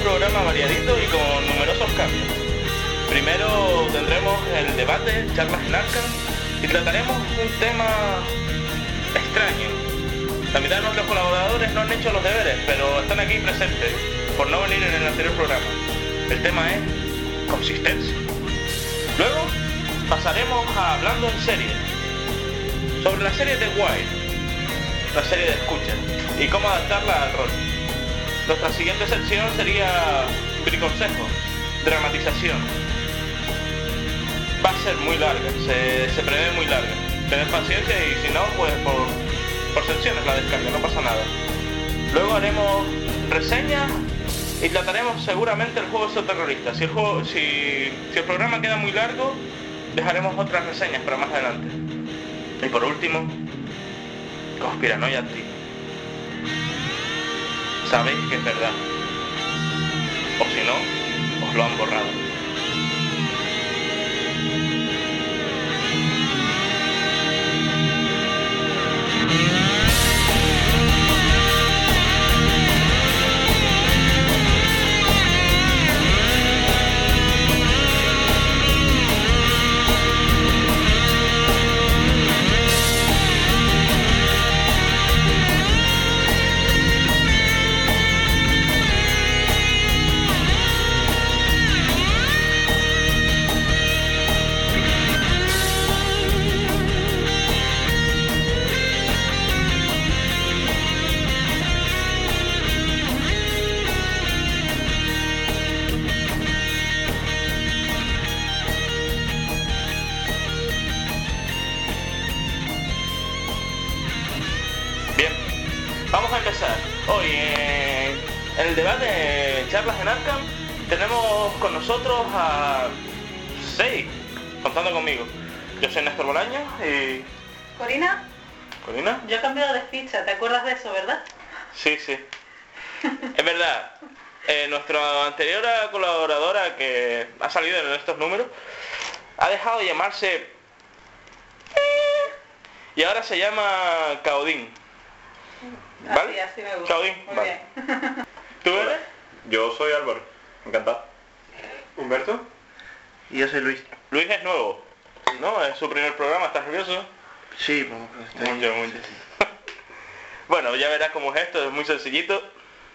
programa variadito y con numerosos cambios. Primero tendremos el debate, charlas en Arkham, y trataremos un tema extraño. La mitad de nuestros colaboradores no han hecho los deberes, pero están aquí presentes, por no venir en el anterior programa. El tema es consistencia. Luego pasaremos a hablando en serie, sobre la serie The Wire, la serie de escucha, y cómo adaptarla al rol. Nuestra siguiente sección sería briconsejo, dramatización. Va a ser muy larga, se prevé muy larga. Tened paciencia y si no, pues por secciones la descarga, no pasa nada. Luego haremos reseñas y trataremos seguramente el juego exoterrorista. Si el programa queda muy largo, dejaremos otras reseñas para más adelante. Y por último, conspiranoia activa. Sabéis que es verdad. O si no, os lo han borrado. Vamos a empezar. Hoy en el debate de charlas en Arkham tenemos con nosotros a 6, contando conmigo. Yo soy Néstor Bolaños y... ¿Corina? ¿Corina? Yo he cambiado de ficha, ¿te acuerdas de eso, verdad? Sí. Es verdad. Nuestra anterior colaboradora que ha salido en estos números ha dejado de llamarse... y ahora se llama Caodín. ¿Vale? Así me gusta. Caodín, muy vale. bien. ¿Tú eres? Yo soy Álvaro, encantado. ¿Humberto? Y yo soy Luis. Luis es nuevo, ¿no? Es su primer programa, ¿estás nervioso? Sí, pues Mucho. Bueno, ya verás cómo es esto, es muy sencillito.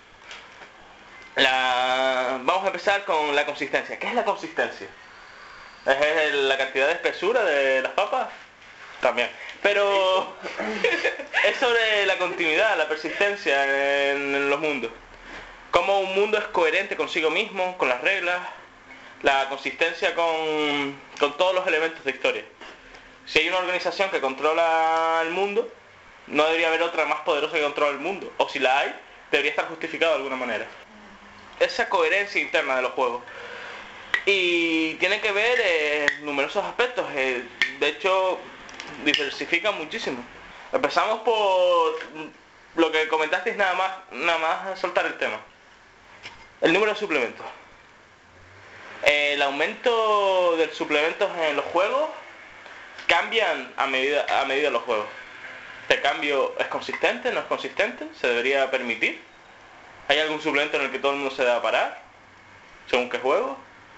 Vamos a empezar con la consistencia. ¿Qué es la consistencia? ¿Es la cantidad de espesura de las papas? También. Pero es sobre la continuidad, la persistencia en los mundos. Cómo un mundo es coherente consigo mismo, con las reglas, la consistencia con todos los elementos de historia. Si hay una organización que controla el mundo, no debería haber otra más poderosa que controla el mundo. O si la hay, debería estar justificado de alguna manera. Esa coherencia interna de los juegos. Y tiene que ver numerosos aspectos. De hecho, diversifican muchísimo. Empezamos por lo que comentasteis nada más soltar el tema. El número de suplementos. El aumento de suplementos en los juegos cambian a medida de los juegos. ¿Este cambio es consistente? ¿No es consistente? ¿Se debería permitir? ¿Hay algún suplemento en el que todo el mundo se deba parar? ¿Según qué juego?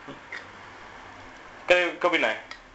¿Qué opináis?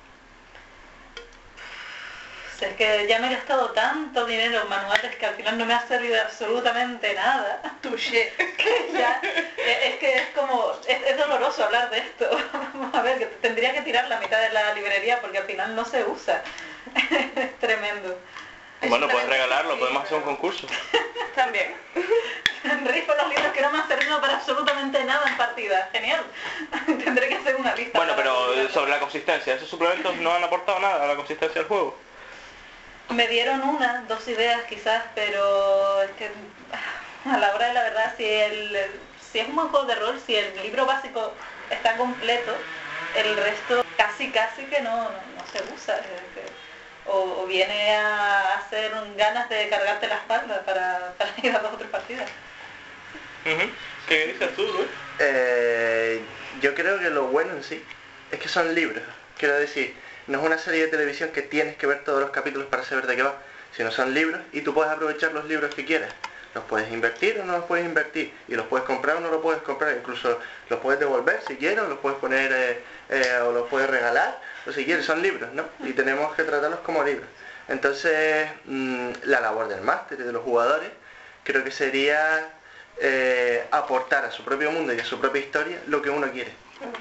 Es que ya me he gastado tanto dinero en manuales que al final no me ha servido de absolutamente nada. Touché. Que ya, es que es como, es doloroso hablar de esto. Vamos a ver, que tendría que tirar la mitad de la librería porque al final no se usa. Es tremendo. Bueno, puedes regalarlo, podemos hacer un concurso. También. Rifo los libros que no me han servido para absolutamente nada en partida. Genial. Tendré que hacer una lista. Bueno, pero sobre la consistencia, ¿esos suplementos no han aportado nada a la consistencia del juego? Me dieron dos ideas quizás, pero es que a la hora de la verdad, si es un buen juego de rol, si el libro básico está completo, el resto casi que no se usa. O viene a hacer ganas de cargarte la espalda para ir a 2 o 3 partidas. ¿Qué dices tú, Luis? Yo creo que lo bueno en sí es que son libros. Quiero decir, no es una serie de televisión que tienes que ver todos los capítulos para saber de qué va, sino son libros y tú puedes aprovechar los libros que quieras. Los puedes invertir o no los puedes invertir, y los puedes comprar o no los puedes comprar, incluso los puedes devolver si quieres, o los puedes poner o los puedes regalar, o si quieres, son libros, ¿no? Y tenemos que tratarlos como libros. Entonces, la labor del máster y de los jugadores creo que sería aportar a su propio mundo y a su propia historia lo que uno quiere.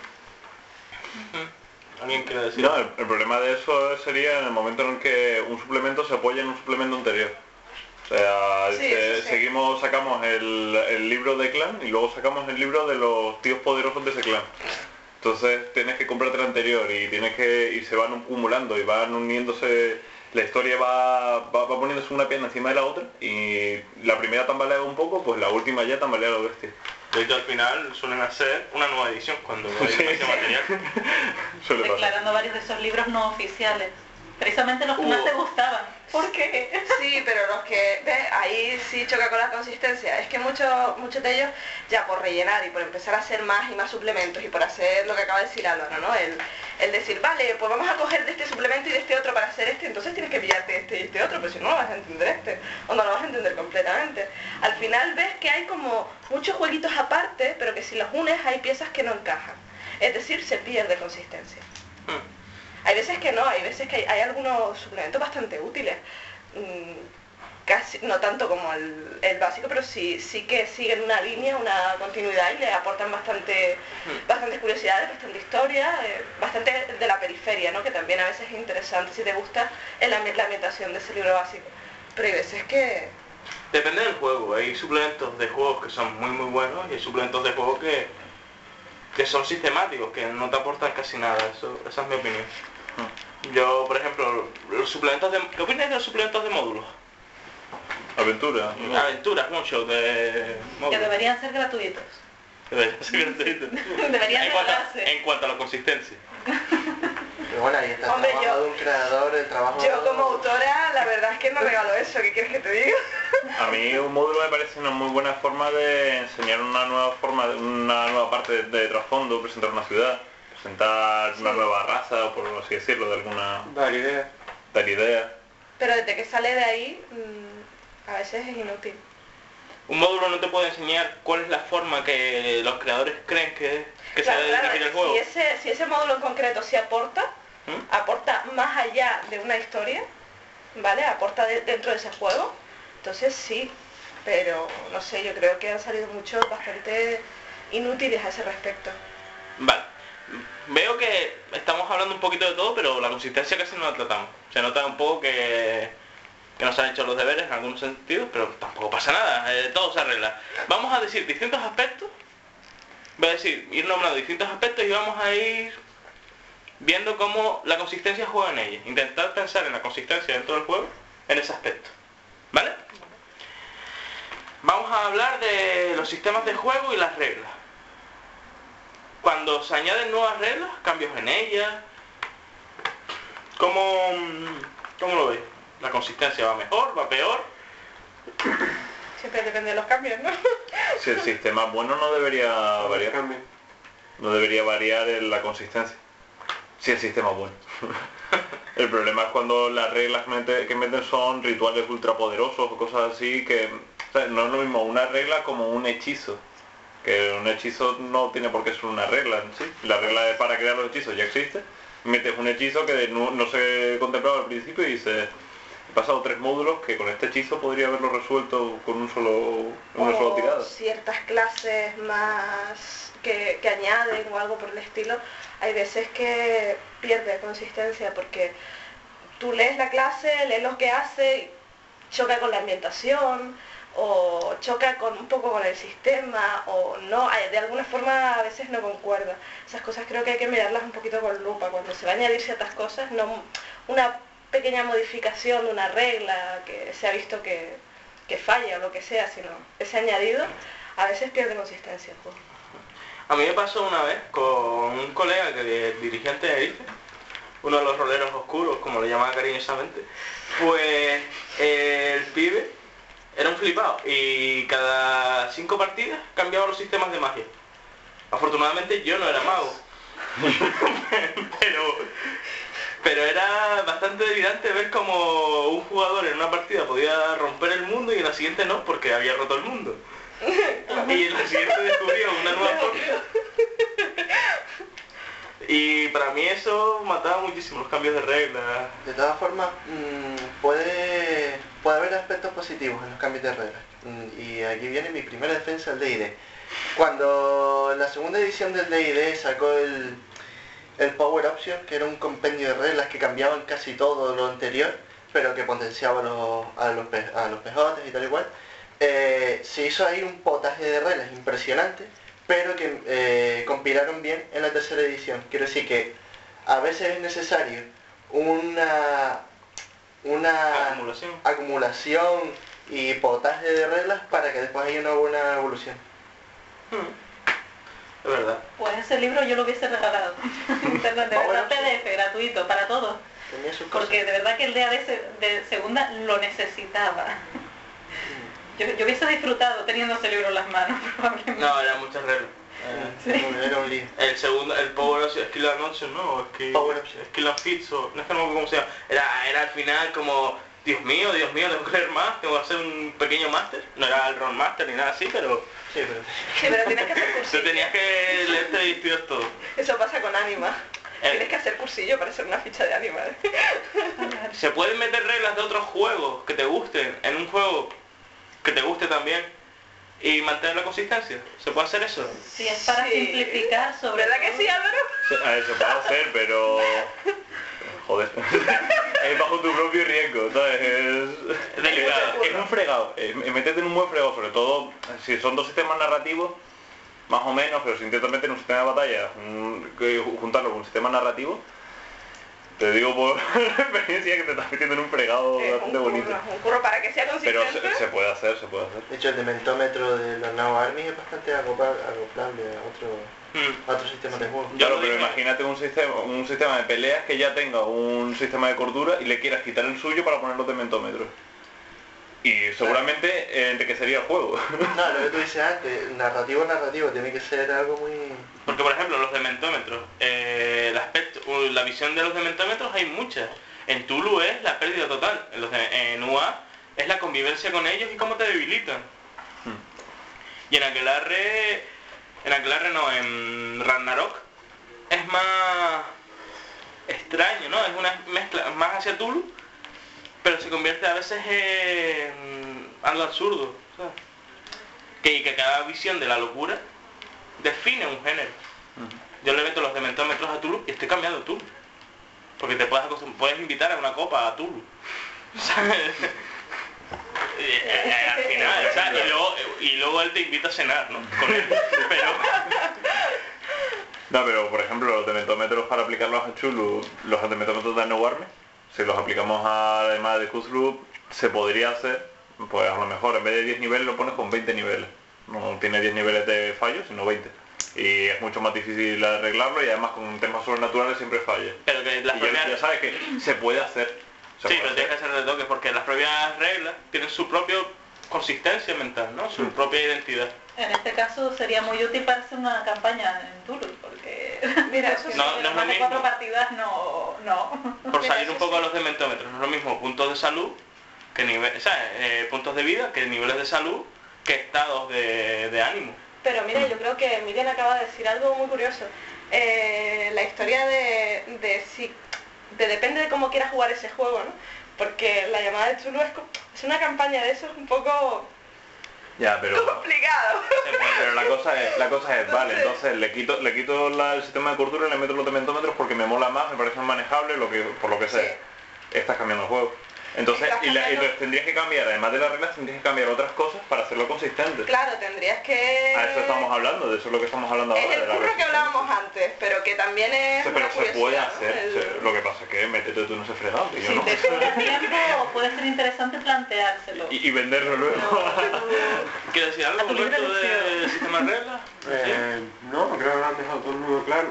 ¿Alguien quiere decir? No, el problema de eso sería en el momento en el que un suplemento se apoya en un suplemento anterior. O sea, sacamos el libro de clan y luego sacamos el libro de los tíos poderosos de ese clan. Entonces tienes que comprarte el anterior y se van acumulando y van uniéndose, la historia va poniéndose una pierna encima de la otra y la primera tambalea un poco, pues la última ya tambalea la bestia. De hecho, al final suelen hacer una nueva edición cuando hay demasiado material. Suele pasar. Declarando varios de esos libros no oficiales. Precisamente los que más te gustaban. ¿Por qué? Sí, pero los que, ¿ves? Ahí sí choca con la consistencia. Es que muchos de ellos, ya por rellenar y por empezar a hacer más y más suplementos y por hacer lo que acaba de decir Álvaro, ¿no? El decir, vale, pues vamos a coger de este suplemento y de este otro para hacer este, entonces tienes que pillarte este y este otro, pero si no, no vas a entender este, o no lo vas a entender completamente. Al final ves que hay como muchos jueguitos aparte, pero que si los unes hay piezas que no encajan. Es decir, se pierde consistencia. Hay veces que no, hay veces que hay algunos suplementos bastante útiles, casi no tanto como el básico, pero sí que siguen una línea, una continuidad y le aportan bastantes curiosidades, bastante historia, bastante de la periferia, ¿no? Que también a veces es interesante si te gusta la ambientación de ese libro básico. Pero hay veces que... Depende del juego, hay suplementos de juegos que son muy muy buenos y hay suplementos de juegos que son sistemáticos, que no te aportan casi nada, esa es mi opinión. Yo, por ejemplo, los suplementos de... ¿Qué opinas de los suplementos de módulos? Aventura. Aventuras, mucho de que módulos. deberían ser gratuitos. Deberían ser gratuitos. Deberían En cuanto a la consistencia. Pero bueno, ahí está el Hombre, trabajo de un creador, el trabajo Yo como autora, la verdad es que no regalo eso, ¿qué quieres que te diga? A mí un módulo me parece una muy buena forma de enseñar una nueva parte de trasfondo, presentar una ciudad, presentar una nueva raza, por así decirlo, de alguna... Dar idea. dar ideas. Pero desde que sale de ahí, a veces es inútil. Un módulo no te puede enseñar cuál es la forma que los creadores creen que se debe dirigir el juego. Si ese módulo en concreto sí aporta, aporta más allá de una historia, ¿vale? Aporta dentro de ese juego, entonces sí, pero no sé, yo creo que han salido muchos bastante inútiles a ese respecto. Vale. Veo que estamos hablando un poquito de todo, pero la consistencia casi no la tratamos. Se nota un poco que nos han hecho los deberes en algunos sentidos, pero tampoco pasa nada, todo se arregla. Vamos a decir distintos aspectos, voy a ir nombrando distintos aspectos y vamos a ir viendo cómo la consistencia juega en ella. Intentar pensar en la consistencia dentro del juego en ese aspecto. ¿Vale? Vamos a hablar de los sistemas de juego y las reglas. Cuando se añaden nuevas reglas, cambios en ellas, ¿cómo lo veis? ¿La consistencia va mejor, va peor? Siempre depende de los cambios, ¿no? Si el sistema es bueno no debería variar. No debería variar en la consistencia. Si el sistema es bueno. El problema es cuando las reglas que meten son rituales ultrapoderosos o cosas así que... O sea, no es lo mismo una regla como un hechizo. Que un hechizo no tiene por qué ser una regla en sí. La regla para crear los hechizos ya existe. Metes un hechizo que no se contemplaba al principio y dices... He pasado 3 módulos que con este hechizo podría haberlo resuelto con una sola tirada. Ciertas clases más que añaden o algo por el estilo, hay veces que pierde consistencia porque tú lees la clase, lees lo que hace, choca con la ambientación o choca un poco con el sistema o no, de alguna forma a veces no concuerda. Esas cosas creo que hay que mirarlas un poquito con lupa. Cuando se va a añadir ciertas cosas, no una pequeña modificación de una regla que se ha visto que falla o lo que sea, sino ese añadido, a veces pierde consistencia el juego. A mí me pasó una vez con un colega que es dirigente de IFE, uno de los roleros oscuros, como le llamaba cariñosamente, pues el pibe era un flipado y cada 5 partidas cambiaba los sistemas de magia. Pero era bastante delirante ver como un jugador en una partida podía romper el mundo y en la siguiente no, porque había roto el mundo. Y en la siguiente descubrió una nueva forma. Y para mí eso mataba muchísimo los cambios de reglas. De todas formas, puede haber aspectos positivos en los cambios de reglas. Y aquí viene mi primera defensa del D&D. Cuando la segunda edición del D&D sacó el Power Option, que era un compendio de reglas que cambiaban casi todo lo anterior, pero que potenciaba a los PJs y tal y cual, se hizo ahí un potaje de reglas impresionante, pero que compilaron bien en la tercera edición. Quiero decir que a veces es necesario una acumulación y potaje de reglas para que después haya una buena evolución. Es verdad. Pues ese libro yo lo hubiese regalado. De verdad, PDF, gratuito, para todos. Tenía sus cosas. Porque de verdad que el D&D de segunda lo necesitaba. Yo hubiese disfrutado teniendo ese libro en las manos, probablemente. No, eran muchas reglas. Era un lío. El segundo, el Power Option, Skill and Option, ¿no? O Power Option. Skill and Fits, o no es que no me acuerdo cómo se llama. Era al final como, Dios mío, tengo que leer más, tengo que hacer un pequeño máster. No era el Ron Master ni nada así, pero... Sí, pero... Sí, pero tienes que hacer Tú cursillo. tenías que leerte y estudiar todo. Eso pasa con Anima. Tienes que hacer cursillo para hacer una ficha de Anima. Se pueden meter reglas de otros juegos que te gusten en un juego que te guste también y mantener la consistencia. ¿Se puede hacer eso? Si es para Sí. simplificar sobre ¿Verdad que todo. sí, Álvaro? A ver, se puede hacer, pero... Joder. Es bajo tu propio riesgo, ¿sabes? Es delicado. Es un fregado. Métete en un buen fregado, sobre todo si son dos sistemas narrativos, más o menos, pero si intentas meter un sistema de batalla, juntarlo con un sistema narrativo, te digo por experiencia que te estás metiendo en un fregado bastante bonito. Un curro para que sea Pero consistente. se puede hacer, se puede hacer. De hecho, el dementómetro de los Now Army es bastante acoplable a otro sistema de juego. Yo Claro, lo pero dije. imagínate un sistema de peleas que ya tenga un sistema de cordura y le quieras quitar el suyo para poner los dementómetros. Y seguramente enriquecería el juego. No, lo que tú dices antes, narrativo, tiene que ser algo muy... Porque por ejemplo los dementómetros, la visión de los dementómetros hay muchas. En Tulu es la pérdida total, en UA es la convivencia con ellos y cómo te debilitan. Y en en Ragnarok es más extraño, ¿no? Es una mezcla más hacia Tulu, pero se convierte a veces en algo absurdo, ¿sabes? Que cada visión de la locura define un género. Yo le meto los dementómetros a Tulu y estoy cambiando Tulu. Porque te puedes invitar a una copa a Tulu. ¿Sabes? Al final, ¿sabes? Y luego él te invita a cenar, ¿no? Con él. Pero... No, pero por ejemplo los dementómetros para aplicarlos a Chulu, los dementómetros de No Army, si los aplicamos además de Cthulhu, se podría hacer, pues a lo mejor en vez de 10 niveles lo pones con 20 niveles. No tiene 10 niveles de fallo, sino 20. Y es mucho más difícil arreglarlo y además con temas sobrenaturales siempre falla. Pero que las Y propias... ya sabes que se puede hacer. Sí, pero tienes que hacer retoques porque las propias reglas tienen su propia consistencia mental, ¿no? Su propia identidad. En este caso sería muy útil para hacer una campaña en Tulu, porque Mira, eso sí, no es lo más de mismo. 4 partidas no. Por Mira, salir eso un poco sí. a los dementómetros, no es lo mismo puntos de salud que puntos de vida, que niveles de salud, que estados de ánimo. Pero mira, yo creo que Miriam acaba de decir algo muy curioso. La historia de depende de cómo quieras jugar ese juego, ¿no? Porque la llamada de Tulu es una campaña de eso, es un poco Ya, pero... complicado. Pero la cosa es, vale, entonces le quito el sistema de cordura y le meto los dementómetros porque me mola más, me parece más manejable, por lo que sea. Sí. Estás cambiando el juego. Entonces, Estás cambiando- entonces tendrías que cambiar, además de las reglas, tendrías que cambiar otras cosas para hacerlo consistente. Claro, tendrías que... A eso estamos hablando, de eso es lo que estamos hablando ahora. Es el de la curro que resistencia. hablábamos antes, pero que también es Sí, una pero se puede curiosidad, ¿no? hacer, lo que pasa es que métete tú en ese fregado, que yo Si no. te sobra tiempo, puede ser interesante planteárselo. Y venderlo luego. ¿Quieres decir algo, A tu libre Humberto, elección. del sistema de reglas? No, creo que lo han dejado todo el mundo claro.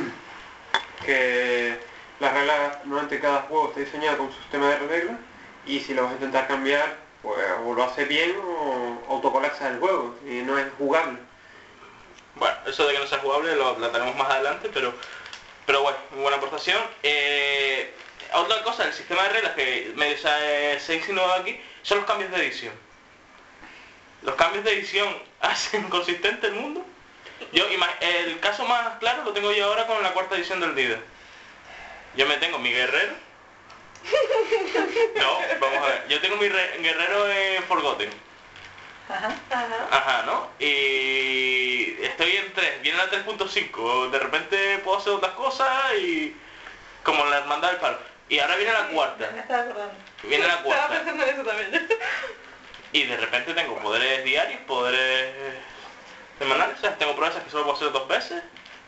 Que las reglas, normalmente cada juego está diseñado con su sistema de reglas y si lo vas a intentar cambiar, pues o lo hace bien o autocolapsa el juego y no es jugable. Bueno, eso de que no sea jugable lo trataremos más adelante, pero bueno, muy buena aportación. otra cosa del sistema de reglas que medio se ha insinuado aquí son los cambios de edición. Los cambios de edición hacen consistente el mundo. El caso más claro lo tengo yo ahora con la 4ª edición del DIDA. Yo me tengo mi guerrero. No, vamos a ver. Yo tengo mi guerrero en Forgotten. Ajá, ¿no? Y estoy en 3, viene la 3.5, de repente puedo hacer otras cosas y como la hermandad del palo. Y ahora viene la 4ª. Me estaba acordando. Viene la 4ª. Estaba pensando en eso también. Y de repente tengo poderes diarios, poderes semanales, o sea, tengo pruebas que solo puedo hacer 2 veces.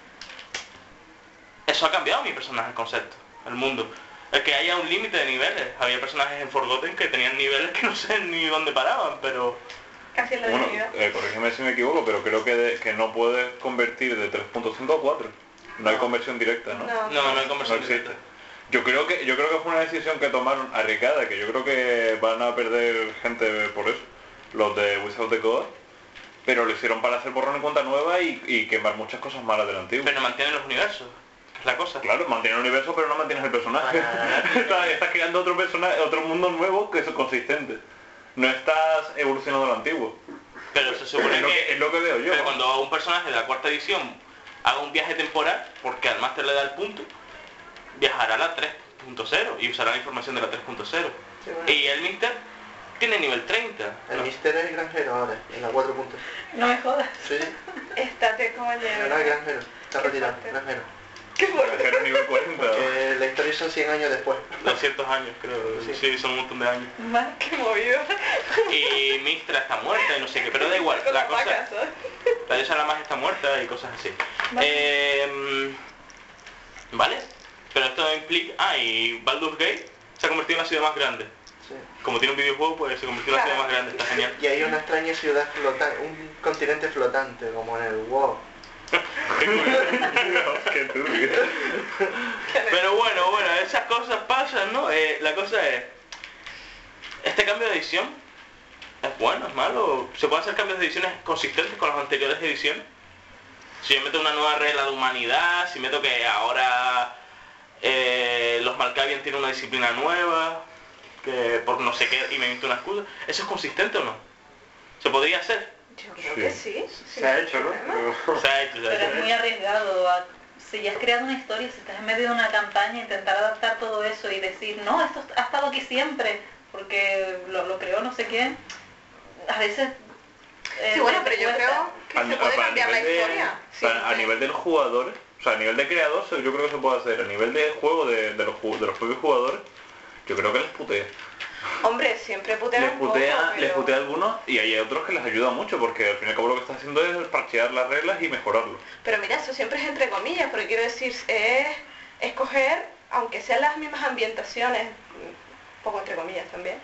Eso ha cambiado mi personaje, el concepto, el mundo. El que haya un límite de niveles. Había personajes en Forgotten que tenían niveles que no sé ni dónde paraban, pero... Casi en la Bueno, divinidad. corrígeme si me equivoco, pero creo que no puedes convertir de 3.5 a 4. No hay conversión directa, ¿no? No hay conversión No existe. directa. Yo creo que fue una decisión que tomaron arriesgada, que yo creo que van a perder gente por eso, los de Wizards of the Coast, pero lo hicieron para hacer borrón y cuenta nueva y quemar muchas cosas malas del antiguo. Pero mantienen los universos, es la cosa. Claro, mantienes el universo pero no mantienes el personaje. Estás creando otro personaje, otro mundo nuevo que es consistente. No estás evolucionando lo antiguo. Pero se supone Es lo que veo yo. pero cuando un personaje de la 4ª edición haga un viaje temporal, porque al máster le da el punto, viajará a la 3.0 y usará la información de la 3.0. Sí, bueno. Y el Mister tiene nivel 30. El ¿no? Mister es el granjero ahora, en la 4. No me jodas. Sí, Estate como no, no es granjero, está retirado, fuerte. granjero. Qué fuerte. Granjero nivel 40. Que la historia son 100 años después. 200 años creo, Sí. sí, son un montón de años. Más Qué movido. Y Mistra está muerta y no sé qué, pero da igual, Con la las cosa... vacas, ¿sabes? La diosa de la magia está muerta y cosas así. Vale. ¿Vale? Pero esto implica... y Baldur's Gate se ha convertido en la ciudad más grande. Sí. Como tiene un videojuego, pues se convirtió en la ciudad más grande, está genial. Y hay una extraña ciudad flotante, un continente flotante, como en el WoW. Qué turbio. Pero bueno, esas cosas pasan, ¿no? La cosa es... Este cambio de edición es bueno, es malo. ¿Se pueden hacer cambios de ediciones consistentes con las anteriores ediciones? Si yo meto una nueva regla de humanidad, si meto que ahora los Malkavian tienen una disciplina nueva, que por no sé qué, y me invento una excusa, ¿eso es consistente o no? ¿Se podría hacer? Yo creo que sí. Se ha hecho, ¿no? problema. Se ha hecho, se ha Pero hecho. es muy arriesgado. Si ya has creado una historia, si estás en medio de una campaña, intentar adaptar todo eso y decir, no, esto ha estado aquí siempre, porque lo creó no sé quién, a veces... Sí, bueno, pero yo cuesta. creo que se puede cambiar la historia. A nivel del jugador, o sea, a nivel de creador, yo creo que se puede hacer. A nivel de juego de los propios jugadores, yo creo que les putea. Hombre, siempre putea Les un poco, putea, les pero- putea a algunos y hay otros que les ayuda mucho porque al fin y al cabo lo que están haciendo es parchear las reglas y mejorarlo. Pero mira, eso siempre es entre comillas, porque quiero decir, es escoger, aunque sean las mismas ambientaciones, un poco entre comillas también,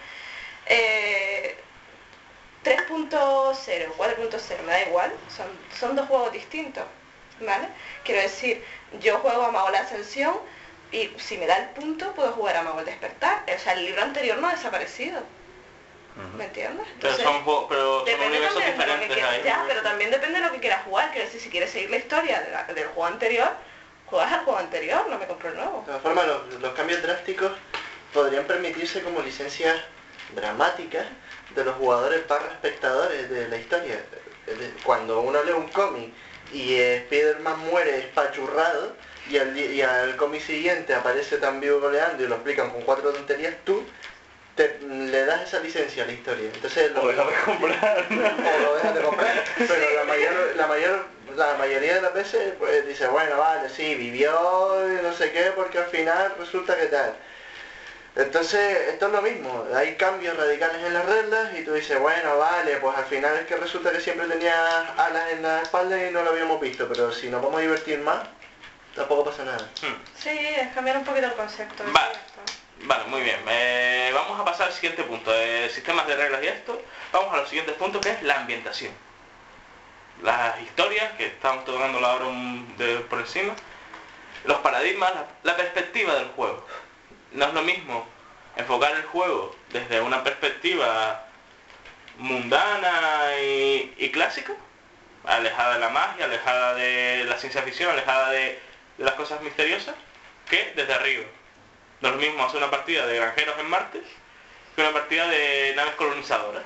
3.0, 4.0, me da igual, son dos juegos distintos, ¿vale? Quiero decir, yo juego a Mago la Ascensión y si me da el punto puedo jugar a Mago el Despertar, o sea, el libro anterior no ha desaparecido, ¿me entiendes? Pero Entonces, son depende universos también de lo que diferentes quieras, ahí. ya, pero también depende de lo que quieras jugar. Quiero decir, si quieres seguir la historia del juego anterior, juegas al juego anterior, no me compro el nuevo. De todas formas, los cambios drásticos podrían permitirse como licencias dramáticas de los jugadores barra espectadores de la historia. Cuando uno lee un cómic y Spider-Man muere espachurrado y al cómic siguiente aparece tan vivo goleando y lo explican con 4 tonterías, tú le das esa licencia a la historia. Entonces O dejas de comprar. o lo dejas de comprar, pero la mayoría de las veces pues dice, bueno, vale, sí, vivió y no sé qué, porque al final resulta que tal. Entonces, esto es lo mismo, hay cambios radicales en las reglas y tú dices, bueno, vale, pues al final es que resulta que siempre tenía alas en la espalda y no lo habíamos visto, pero si nos vamos a divertir más, tampoco pasa nada. Sí, es cambiar un poquito el concepto. Vale. ya está. Vale, muy bien. Vamos a pasar al siguiente punto. Sistemas de reglas y esto. Vamos a los siguientes puntos, que es la ambientación. Las historias, que estamos tocando ahora por encima. Los paradigmas, la perspectiva del juego. No es lo mismo enfocar el juego desde una perspectiva mundana y clásica, alejada de la magia, alejada de la ciencia ficción, alejada de las cosas misteriosas, que desde arriba. No es lo mismo hacer una partida de granjeros en Marte que una partida de naves colonizadoras.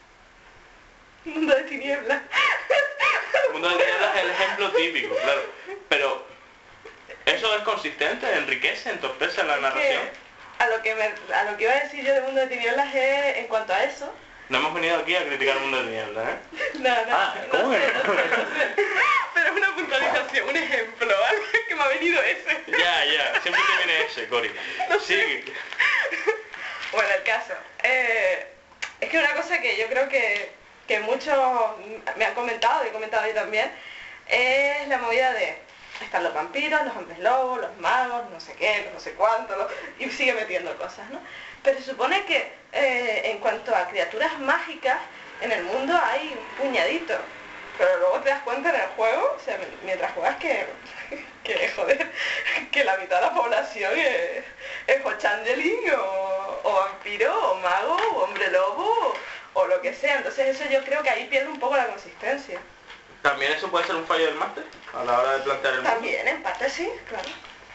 Mundo de tinieblas. El mundo de tinieblas es el ejemplo típico, claro. Pero eso es consistente, enriquece, entorpece la narración. A lo que iba a decir yo de Mundo de Tinieblas es, en cuanto a eso... No hemos venido aquí a criticar el mundo de tinieblas, ¿eh? No, ¿cómo no es? sé. Pero es una puntualización, un ejemplo, algo que me ha venido ese. Ya, siempre te viene ese, Cori. Sigue. Bueno, el caso. Es que una cosa que yo creo que muchos me han comentado, y he comentado yo también, es la movida de... Están los vampiros, los hombres lobos, los magos, no sé qué, no sé cuánto, y sigue metiendo cosas, ¿no? Pero se supone que en cuanto a criaturas mágicas, en el mundo hay un puñadito. Pero luego te das cuenta en el juego, o sea, mientras juegas que joder, que la mitad de la población es o changeling, o vampiro, o mago, o hombre lobo, o lo que sea. Entonces eso yo creo que ahí pierde un poco la consistencia. ¿También eso puede ser un fallo del máster a la hora de plantear el mundo? También, en parte sí, claro.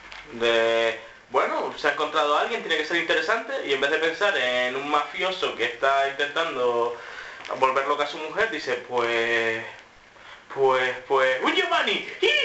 Bueno, se ha encontrado a alguien, tiene que ser interesante, y en vez de pensar en un mafioso que está intentando volver loca a su mujer, dice, pues, ¡un Giovanni!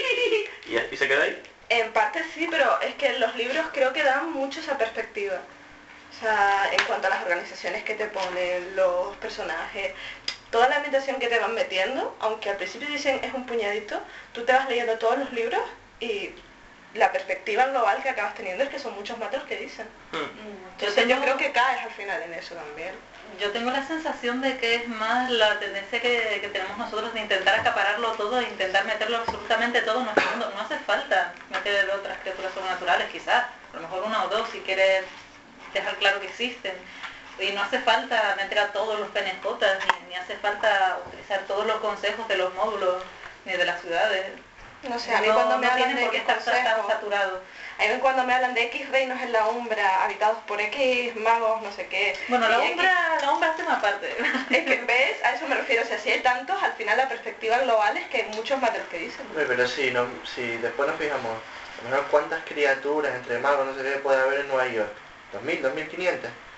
Y se queda ahí. En parte sí, pero es que los libros creo que dan mucho esa perspectiva. O sea, en cuanto a las organizaciones que te ponen, los personajes, toda la ambientación que te van metiendo, aunque al principio dicen es un puñadito, tú te vas leyendo todos los libros y la perspectiva global que acabas teniendo es que son muchos más de los que dicen. Entonces yo creo que caes al final en eso también. Yo tengo la sensación de que es más la tendencia que tenemos nosotros de intentar acapararlo todo, de intentar meterlo absolutamente todo en nuestro mundo. No hace falta meter otras criaturas sobrenaturales, quizás, a lo mejor una o dos si quieres dejar claro que existen. Y no hace falta meter a todos los PNJs, ni hace falta utilizar todos los consejos de los módulos, ni de las ciudades. No sé, a mí cuando me hablan tiene de por qué estar tan saturado. A mí cuando me hablan de X reinos en la Umbra, habitados por X magos, no sé qué. Bueno, la y Umbra hace una parte. Es que, ¿ves? A eso me refiero. O sea, si hay tantos, al final la perspectiva global es que hay muchos más de los que dicen. Pero si después nos fijamos, a lo mejor cuántas criaturas entre magos, no sé qué, puede haber en Nueva York. 2.000, 2.500.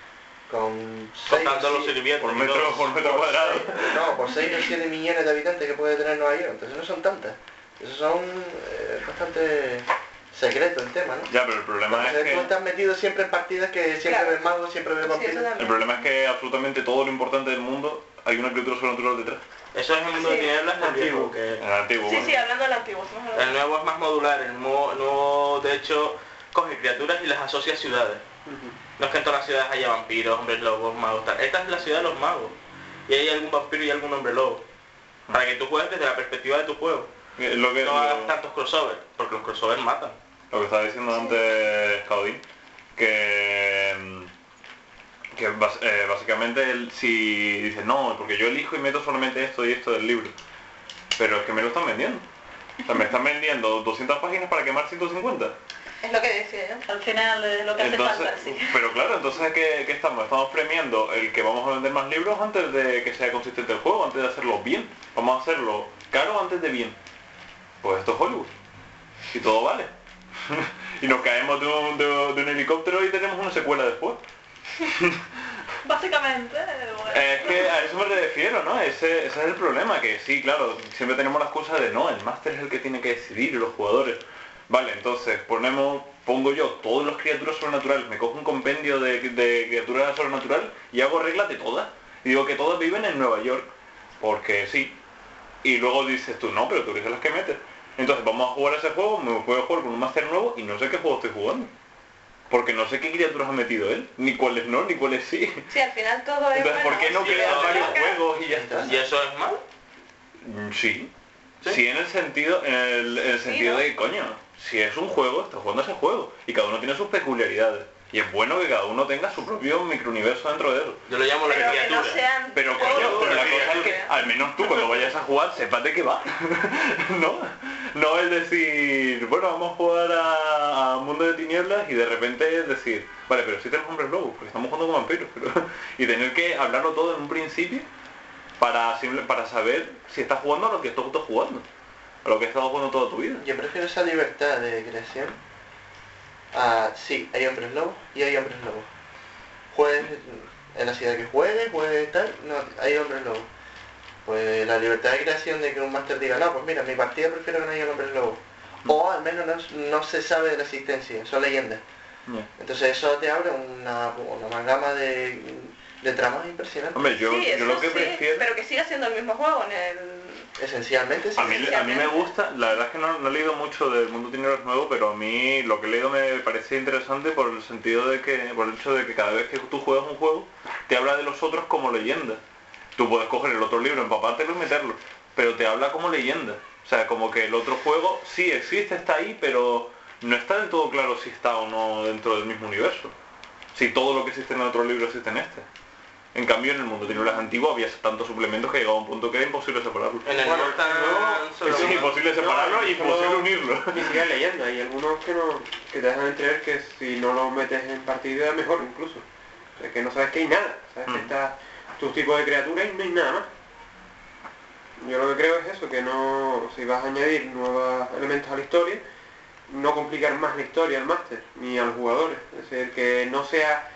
Con 6, Contando los sirvientes por metro cuadrado. No, por 6 o 7 millones de habitantes que puede tener Nueva York. Entonces no son tantas. Esos son bastante secreto el tema, ¿no? Ya, pero el problema es que... Tú estás metido siempre en partidas que siempre ves magos, siempre ves vampiros. El problema es que absolutamente todo lo importante del mundo hay una criatura sobrenatural detrás. Eso es el mundo de tinieblas antiguo. El antiguo, Sí, bueno. sí, hablando del antiguo. El nuevo es más modular, el nuevo de hecho coge criaturas y las asocia a ciudades. No es que en todas las ciudades haya vampiros, hombres lobos, magos, tal. Esta es la ciudad de los magos. Y hay algún vampiro y algún hombre lobo. Para que tú juegues desde la perspectiva de tu juego. No hagas tantos crossovers, porque los crossovers matan. Lo que estaba diciendo antes Caudín, que básicamente si dices no, porque yo elijo y meto solamente esto y esto del libro, pero es que me lo están vendiendo. O sea, me están vendiendo 200 páginas para quemar 150. Es lo que decía yo. Al final es lo que hace falta, sí. Pero claro, entonces ¿qué estamos? Estamos premiando el que vamos a vender más libros antes de que sea consistente el juego, antes de hacerlo bien. Vamos a hacerlo caro antes de bien. Pues esto es Hollywood. Y todo vale. Y nos caemos de un helicóptero y tenemos una secuela después. Básicamente, bueno. Es que a eso me refiero, ¿no? Ese es el problema, que sí, claro, siempre tenemos la excusa de no, el máster es el que tiene que decidir y los jugadores. Vale, entonces pongo yo todas las criaturas sobrenaturales, me cojo un compendio de criaturas sobrenaturales y hago reglas de todas. Y digo que todas viven en Nueva York, porque sí. Y luego dices tú, no, pero tú eres las que metes. Entonces vamos a jugar ese juego, me voy a jugar con un máster nuevo y no sé qué juego estoy jugando. Porque no sé qué criaturas ha metido él, ni cuáles no, ni cuáles sí. Sí, al final todo es Entonces, ¿por qué no sí, crear no, varios no, juegos y ya está? ¿Y eso es malo? Sí. ¿Sí? Sí, en el sentido, ¿no? de, coño, si es un juego, estás jugando ese juego. Y cada uno tiene sus peculiaridades. Y es bueno que cada uno tenga su propio microuniverso dentro de eso. Yo lo llamo la Pero que criatura. no sean Pero coño, todos pero la los cosa es que criaturas. al menos tú cuando vayas a jugar sepas de qué va. No es decir, bueno, vamos a jugar a Mundo de Tinieblas y de repente es decir, vale, pero sí tenemos hombres lobos, porque estamos jugando con vampiros. Y tener que hablarlo todo en un principio para saber si estás jugando a lo que tú estás jugando. A lo que has estado jugando toda tu vida. Yo prefiero esa libertad de creación Sí, hay hombres lobos y hay hombres lobos. Juegues en la ciudad que juegues tal, no, hay hombres lobos. Pues la libertad de creación de que un máster diga, no, pues mira, mi partida prefiero que no haya hombres lobos. O al menos no se sabe de la existencia, son leyendas. Entonces eso te abre una amalgama de tramas impresionantes. Hombre, yo Sí, lo que sí, prefiero... pero que siga siendo el mismo juego en el... Esencialmente sí. A mí me gusta, la verdad es que no he leído mucho del Mundo Tinieblas nuevo, pero a mí lo que he leído me parece interesante por el sentido de que, por el hecho de que cada vez que tú juegas un juego, te habla de los otros como leyenda. Tú puedes coger el otro libro, empapártelo y meterlo, pero te habla como leyenda. O sea, como que el otro juego sí existe, está ahí, pero no está del todo claro si está o no dentro del mismo universo. Si todo lo que existe en el otro libro existe en este. En cambio, en el Mundo Tinieblas antiguo había tantos suplementos que llegaba a un punto que era imposible separarlo. En el Es imposible separarlo y imposible unirlo. Ni siquiera leyenda, hay algunos que te dejan entrever que si no lo metes en partida mejor incluso. O sea, que no sabes que hay nada, sabes que está tu tipo de criatura y no hay nada más. Yo lo que creo es eso, que no, si vas a añadir nuevos elementos a la historia, no complicar más la historia al máster, ni a los jugadores. Es decir, que no sea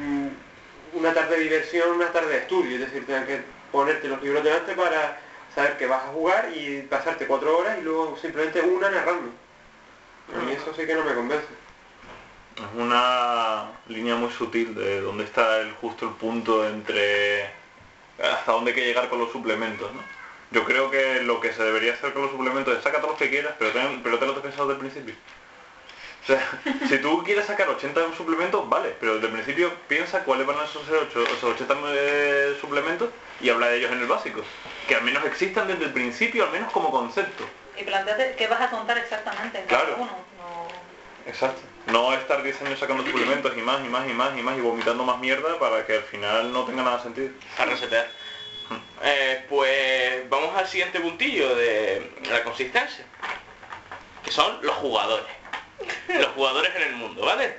una tarde de diversión, una tarde de estudio, es decir, tengas que ponerte los libros delante para saber que vas a jugar y pasarte 4 horas y luego simplemente una narrando. A mí eso sí que no me convence. Es una línea muy sutil de dónde está justo el punto entre hasta dónde hay que llegar con los suplementos, ¿no? Yo creo que lo que se debería hacer con los suplementos es sacar todos los que quieras, pero te lo has pensado desde el principio. O sea, si tú quieres sacar 80 suplementos, vale, pero desde el principio piensa cuáles van a ser esos 80 suplementos y habla de ellos en el básico. Que al menos existan desde el principio, al menos como concepto. Y planteate qué vas a contar exactamente en cada Claro. uno. No... Exacto. No estar 10 años sacando suplementos y más y vomitando más mierda para que al final no tenga nada sentido. A resetear. Pues vamos al siguiente puntillo de la consistencia, que son los jugadores. Los jugadores en el mundo, ¿vale?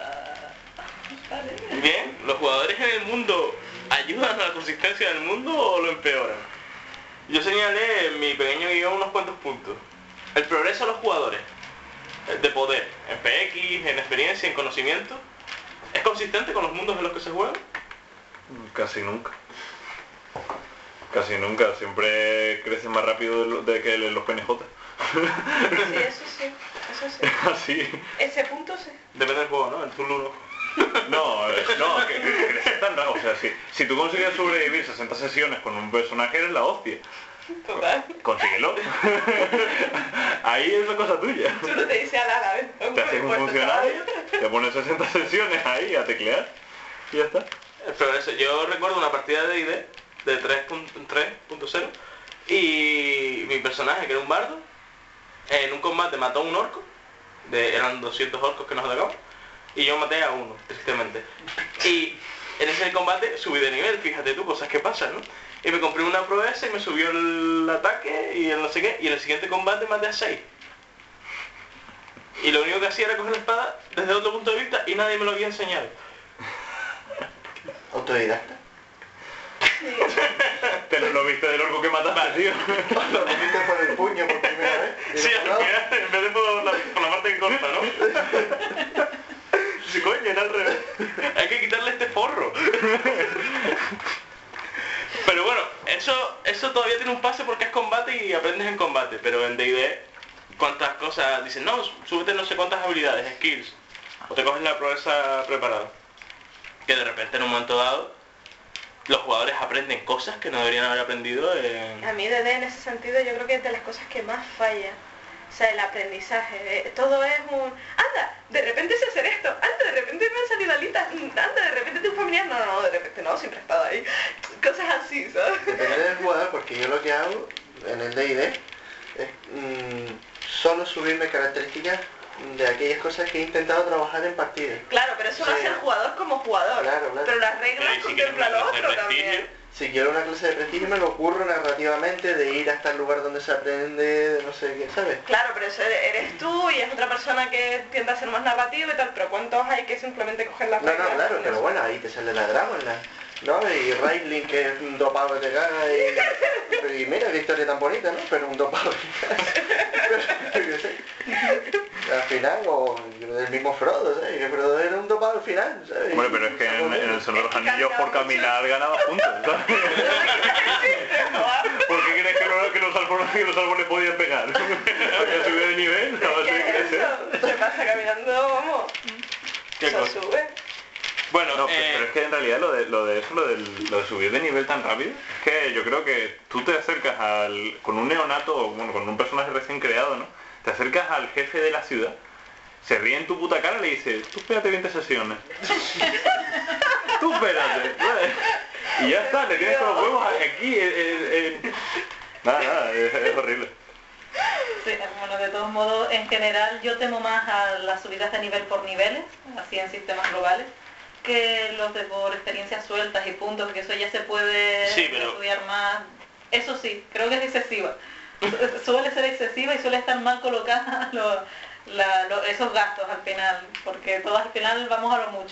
Vale. Bien, ¿los jugadores en el mundo ayudan a la consistencia del mundo o lo empeoran? Yo señalé en mi pequeño guión unos cuantos puntos. El progreso de los jugadores, de poder, en PX, en experiencia, en conocimiento, ¿es consistente con los mundos en los que se juega? Casi nunca. Casi nunca. Siempre crecen más rápido de que los PNJ. Sí, eso sí, eso sí. Así. Ese punto sí. Depende del juego, ¿no? El Zulu no. No, que crecer tan raro. O sea, si tú consigues sobrevivir 60 sesiones con un personaje, eres la hostia. Total. Consíguelo. Ahí es una cosa tuya. Tú no te dices a la vez. Te haces un funcionario, te pones 60 sesiones ahí a teclear y ya está. El progreso. Yo recuerdo una partida de D&D de 3.0 y mi personaje, que era un bardo, en un combate mató a un orco, eran 200 orcos que nos atacaban, y yo maté a uno, tristemente. Y en ese combate subí de nivel, fíjate tú, cosas que pasan, ¿no? Y me compré una proeza y me subió el ataque y el no sé qué, y en el siguiente combate maté a 6. Y lo único que hacía era coger la espada desde otro punto de vista y nadie me lo había enseñado. ¿Autodidacta? Te lo viste del orco que mataste, tío. Lo viste por el puño por primera vez. Y Sí, después, al final, en vez de por la parte que corta, ¿no? Sí, coño, era al revés. Hay que quitarle este forro. Pero bueno, eso todavía tiene un pase porque es combate y aprendes en combate. Pero en D&D, cuántas cosas... Dicen, no, súbete no sé cuántas habilidades, skills. O te coges la progresa preparada. Que de repente en un momento dado, los jugadores aprenden cosas que no deberían haber aprendido en... A mí D&D en ese sentido yo creo que es de las cosas que más falla. O sea, el aprendizaje. Todo es un... Anda, de repente sé hacer esto. Anda, de repente me han salido alitas. Anda, de repente tengo un familiar. No, de repente no, siempre he estado ahí. Cosas así, ¿sabes? Depende del jugador, porque yo lo que hago en el D&D es solo subirme características de aquellas cosas que he intentado trabajar en partida. Claro, pero eso lo Sí. hace el jugador como jugador. Claro. Pero las reglas Pero, ¿y si quieres contemplan una lo clase de otro prestigio? también. Si quiero una clase de prestigio me lo ocurro narrativamente, de ir hasta el lugar donde se aprende, de no sé qué, ¿sabes? Claro, pero eso eres tú y es otra persona que tiende a ser más narrativo y tal, pero ¿cuántos hay que simplemente coger las No, reglas? claro, pero bueno, ahí te sale la Dragonlance, ¿no? Y Raidling, que es un dopado que te caga y mira qué historia tan bonita, ¿no? Pero un dopado que te caga. Pero, yo qué sé. Al final, o yo el mismo Frodo, ¿sabes? Que Frodo era un dopado al final, ¿sabes? Bueno, pero es que en el Señor de los Anillos por caminar ganaba puntos, ¿sabes? ¿Por qué crees que los árboles podían pegar? Había subido de nivel, estaba subiendo de crecer. Se pasa caminando, vamos. ¿Qué Eso cosa? sube. Bueno, No, pero es que en realidad lo de subir de nivel tan rápido, es que yo creo que tú te acercas con un neonato, o bueno, con un personaje recién creado, ¿no? Te acercas al jefe de la ciudad, se ríe en tu puta cara y le dices, tú espérate 20 sesiones. Tú espérate. ¿Sabes? Y ya está, le tienes con los huevos aquí. Nada, es horrible. Sí, bueno, de todos modos, en general yo temo más a las subidas de nivel por niveles, así en sistemas globales, que los de por experiencias sueltas y puntos, que eso ya se puede Sí, pero- estudiar más. Eso sí, creo que es excesiva. Suele ser excesiva y suele estar mal colocadas esos gastos al final, porque todos al final vamos a lo mucho.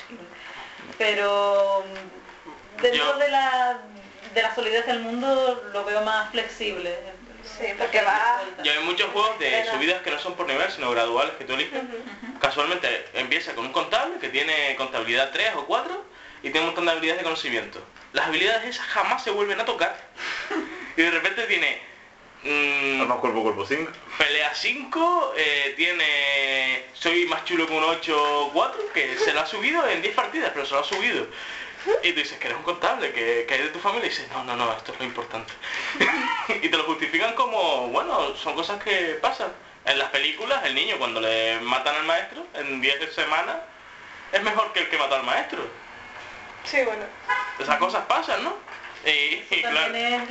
Pero dentro Yo- de la solidez del mundo lo veo más flexible. Sí, porque va- Ya hay muchos juegos de subidas que no son por nivel, sino graduales que tú eliges. Casualmente empieza con un contable que tiene contabilidad 3 o 4 y tiene un montón de habilidades de conocimiento. Las habilidades esas jamás se vuelven a tocar. Y de repente tiene Armas cuerpo a cuerpo 5. pelea 5, tiene soy más chulo que un 8-4, que se lo ha subido en 10 partidas, pero se lo ha subido. Y tú dices que eres un contable, que hay de tu familia, y dices, no, esto es lo importante. Y te lo justifican como, bueno, son cosas que pasan. En las películas, el niño cuando le matan al maestro, en 10 semanas, es mejor que el que mató al maestro. Sí, bueno. Esas cosas pasan, ¿no? Y claro, También es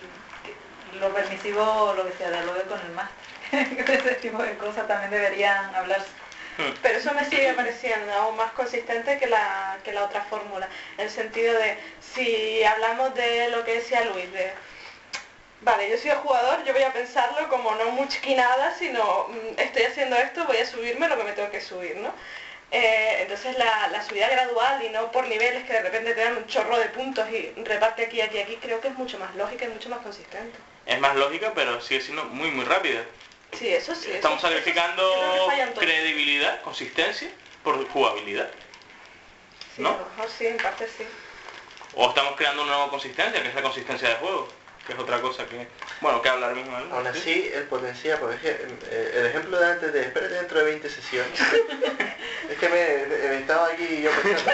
lo permisivo, lo que se dialogue con el máster. Ese tipo de cosas también deberían hablarse. Pero eso me sigue pareciendo aún más consistente que la otra fórmula. En el sentido de, si hablamos de lo que decía Luis, de, vale, yo soy el jugador, yo voy a pensarlo como no muchquinada, sino estoy haciendo esto, voy a subirme lo que me tengo que subir, ¿no? Entonces la subida gradual y no por niveles que de repente te dan un chorro de puntos y reparte aquí, creo que es mucho más lógica y mucho más consistente. es más lógica, pero sigue siendo muy rápida. Sí, eso sí. Estamos eso- sacrificando eso es lo que fallan todos. credibilidad, consistencia, por jugabilidad. Sí, ¿no? a lo mejor sí, en parte sí. O estamos creando una nueva consistencia, que es la consistencia de juego, que es otra cosa que, bueno, que hablar mismo. ¿no? Aún así, el potencial, porque es que, el ejemplo de antes de espérate dentro de 20 sesiones, es que me estaba aquí yo pensando.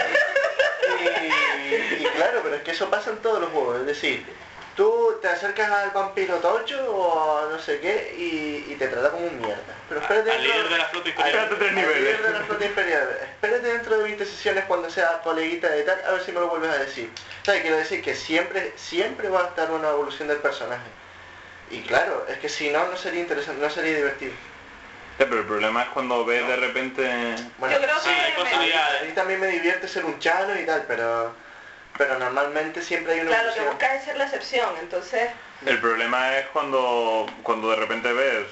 Y claro, pero es que eso pasa en todos los juegos, es decir, tú te acercas al vampiro tocho o a no sé qué y te trata como un mierda. Pero espérate Al dentro- líder de la flota imperial. Espérate 3 al niveles. líder de la flota imperial. Espérate dentro de 20 sesiones cuando sea coleguita de tal, a ver si me lo vuelves a decir. ¿Sabes? Quiero decir que siempre va a estar una evolución del personaje. Y claro, es que si no, no sería interesante, no sería divertido. Ya, pero el problema es cuando ves de repente... Bueno, Yo creo Sí, hay que posibilidades. a mí también me divierte ser un chano y tal, pero normalmente siempre hay una claro, lo que evolución. busca es ser la excepción, entonces El problema es cuando de repente ves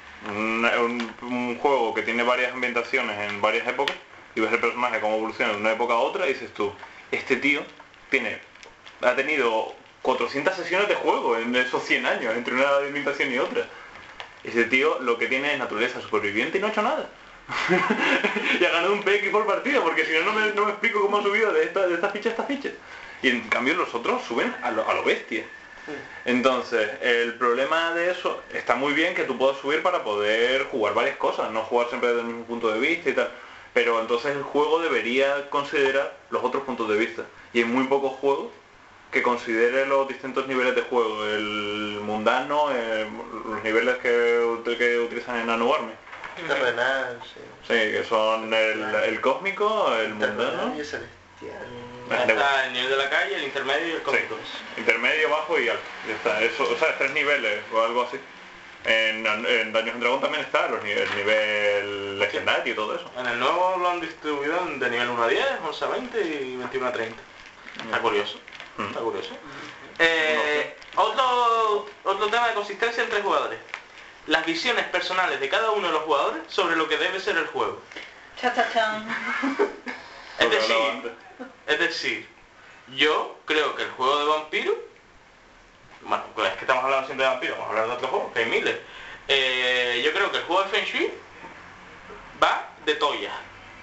un juego que tiene varias ambientaciones en varias épocas y ves el personaje cómo evoluciona de una época a otra y dices tú, este tío ha tenido 400 sesiones de juego en esos 100 años, entre una ambientación y otra. Ese tío lo que tiene es naturaleza superviviente y no ha hecho nada. Y ha ganado un PX por partida, porque si no, no me explico cómo ha subido de esta ficha a esta ficha. Y en cambio los otros suben a lo bestia. Entonces, el problema de eso, está muy bien que tú puedas subir para poder jugar varias cosas, no jugar siempre desde el mismo punto de vista y tal. Pero entonces el juego debería considerar los otros puntos de vista. Y hay muy pocos juegos que considere los distintos niveles de juego, el mundano, los niveles que utilizan en Nano Army. Terrenal, sí. Sí, que son el cósmico, el mundano. Terrenal y el celestial. Está el nivel de la calle, el intermedio y el cómico. Sí, intermedio, bajo y alto. Ya está. Eso, o sea, 3 niveles o algo así. En Dungeons and Dragons también está el nivel legendario y todo eso. En el nuevo lo han distribuido de nivel 1 a 10, 11 a 20 y 21 a 30. Está curioso. Está curioso. Otro tema de consistencia entre jugadores. Las visiones personales de cada uno de los jugadores sobre lo que debe ser el juego. Cha-cha-chan. Es decir, yo creo que el juego de vampiro, bueno, pues es que estamos hablando siempre de vampiro, vamos a hablar de otros juegos, que hay miles. Yo creo que el juego de Feng Shui va de Toya.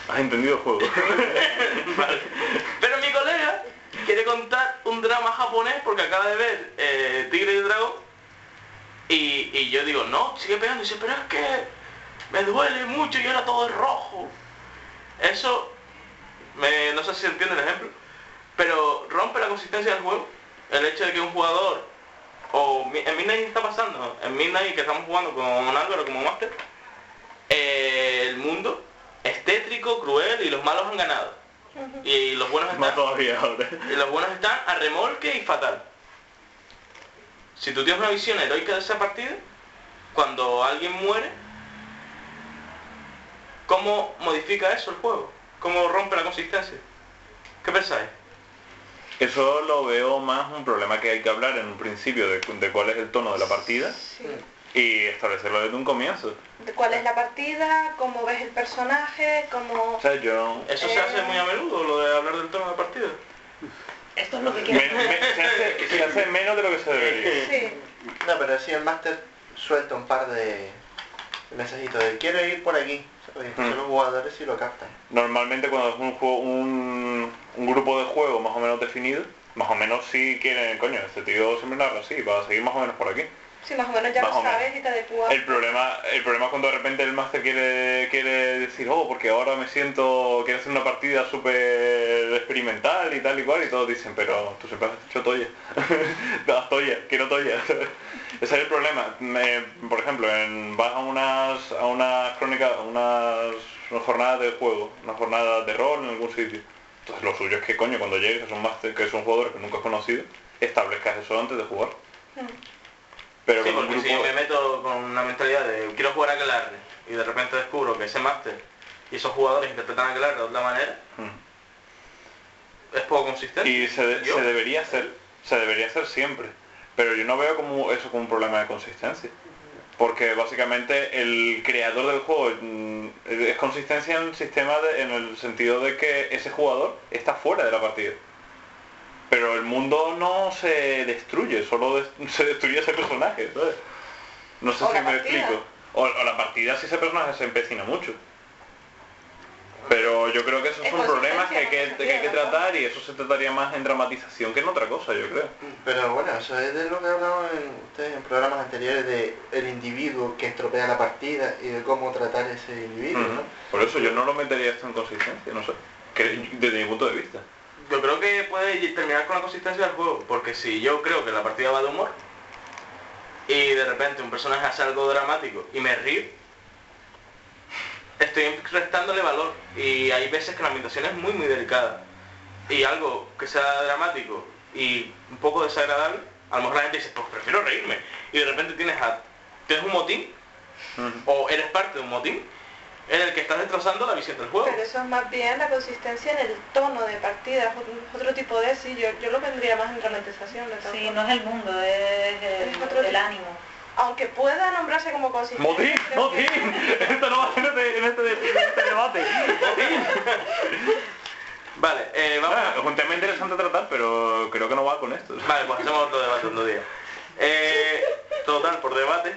Has entendido el juego. Vale. Pero mi colega quiere contar un drama japonés porque acaba de ver Tigre y Dragón y yo digo, no, sigue pegando. Y dice, pero es que me duele mucho y ahora todo es rojo. Eso, no sé si se entiende el ejemplo, pero rompe la consistencia del juego. El hecho de que un jugador, o en Midnight está pasando, en Midnight que estamos jugando con Álvaro como máster, el mundo es tétrico, cruel y los malos han ganado. Y los buenos Más están, todavía ahora. y los buenos están a remolque y fatal. Si tú tienes una visión heroica de esa partida, cuando alguien muere, ¿cómo modifica eso el juego? ¿Cómo rompe la consistencia? ¿Qué pensáis? Eso lo veo más un problema que hay que hablar en un principio de cuál es el tono de la partida Sí. y establecerlo desde un comienzo. De cuál es la partida, cómo ves el personaje, cómo... O sea, yo... Eso se hace muy a menudo, lo de hablar del tono de partida. Esto es lo que quiero. se hace menos de lo que se debería. Sí. No, pero sí el máster suelta un par de mensajitos de quiero ir por aquí. ¿Sabes? Entonces los jugadores sí lo captan. Normalmente cuando es un juego, un grupo de juego más o menos definido, más o menos sí quieren, coño, este tío siempre narra así, va a seguir más o menos por aquí. Sí, más o menos ya Más lo o menos. sabes y te adecuas. El problema es cuando de repente el máster quiere decir, oh, porque ahora quiero hacer una partida súper experimental y tal y cual, y todos dicen, pero tú siempre has hecho toya. Haz toya, quiero toya. Ese es el problema. Por ejemplo, vas a unas crónicas, unas jornadas de juego, unas jornadas de rol en algún sitio. Entonces lo suyo es que, coño, cuando llegues a un máster que es un jugador que nunca has conocido, establezcas eso antes de jugar. Pero Sí, con un porque si grupo... yo me meto con una mentalidad de quiero jugar a Aquelarre y de repente descubro que ese máster y esos jugadores interpretan a Aquelarre de otra manera, es poco consistente. Y se debería hacer siempre. Pero yo no veo como eso como un problema de consistencia. Porque básicamente el creador del juego es consistencia en el sistema, en el sentido de que ese jugador está fuera de la partida. Pero el mundo no se destruye, solo se destruye ese personaje, ¿sabes? No sé O si la me partida. explico. O la partida si ese personaje se empecina mucho. Pero yo creo que esos Es son problemas que consistencia, hay que tratar y eso se trataría más en dramatización que en otra cosa, yo creo. Pero bueno, eso es de lo que hablamos ustedes en programas anteriores de el individuo que estropea la partida y de cómo tratar ese individuo, ¿no? Por eso yo no lo metería esto en consistencia, no sé. Desde mi punto de vista. Yo creo que puede terminar con la consistencia del juego, porque si yo creo que la partida va de humor y de repente un personaje hace algo dramático y me río, estoy restándole valor y hay veces que la ambientación es muy delicada y algo que sea dramático y un poco desagradable, a lo mejor la gente dice, pues prefiero reírme y de repente tienes un motín o eres parte de un motín en el que estás destrozando la visión del juego. Pero eso es más bien la consistencia en el tono de partida, es otro tipo de sí, yo lo vendría más en dramatización de todas Sí, formas. no es el mundo, es otro el tipo. ánimo. Aunque pueda nombrarse como consistencia. ¡Motín! creo que- ¡Motín! Esto no va a ser en este debate. ¡Motín! Vale, vamos Es un tema interesante a tratar, pero creo que no va con esto. Vale, pues hacemos otro debate otro día. Total, por debate.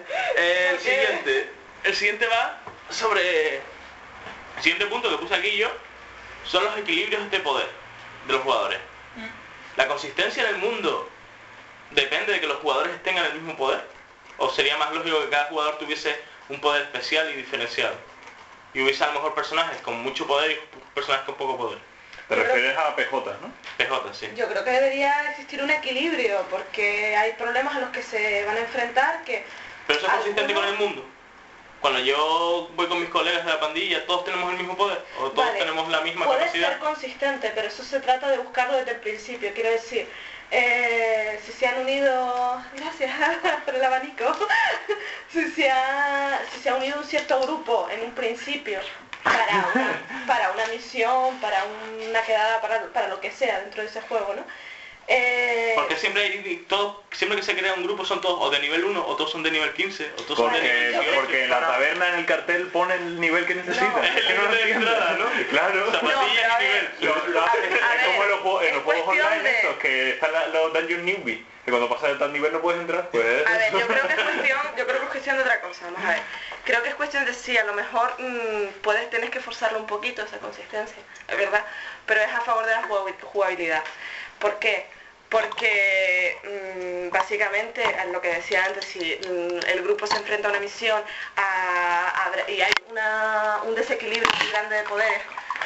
El siguiente va sobre... El siguiente punto que puse aquí yo son los equilibrios de poder de los jugadores. La consistencia en el mundo depende de que los jugadores tengan el mismo poder. ¿O sería más lógico que cada jugador tuviese un poder especial y diferenciado? Y hubiese a lo mejor personajes con mucho poder y personajes con poco poder. Te refieres a PJ, ¿no? PJ, sí. Yo creo que debería existir un equilibrio, porque hay problemas a los que se van a enfrentar que... Pero eso es consistente con algunos- el mundo. Cuando yo voy con mis colegas de la pandilla, ¿todos tenemos el mismo poder? ¿O todos Vale, tenemos la misma puede capacidad? ser consistente, pero eso se trata de buscarlo desde el principio. Quiero decir, si se han unido... Gracias por el abanico. si se ha unido un cierto grupo en un principio para una misión, para una quedada, para lo que sea dentro de ese juego, ¿no? Porque siempre que se crea un grupo son todos o de nivel 1, o todos son de nivel 15, o todos son de nivel 18. Porque en la taberna en el cartel pone el nivel que necesita. Es el nivel de entrada, ¿no? Claro. Zapatillas y nivel. Lo hacen, A es como ver, en los juegos cuestión online de- estos, que están los Dungeon Newbie, que cuando pasas de tal nivel no puedes entrar, pues... A ver, yo creo que es cuestión de otra cosa, vamos a ver. Creo que es cuestión de sí, a lo mejor tenés que forzarlo un poquito esa consistencia, es verdad, pero es a favor de la jugabilidad. ¿Por qué? Porque básicamente, es lo que decía antes, si el grupo se enfrenta a una misión y hay un desequilibrio muy grande de poderes,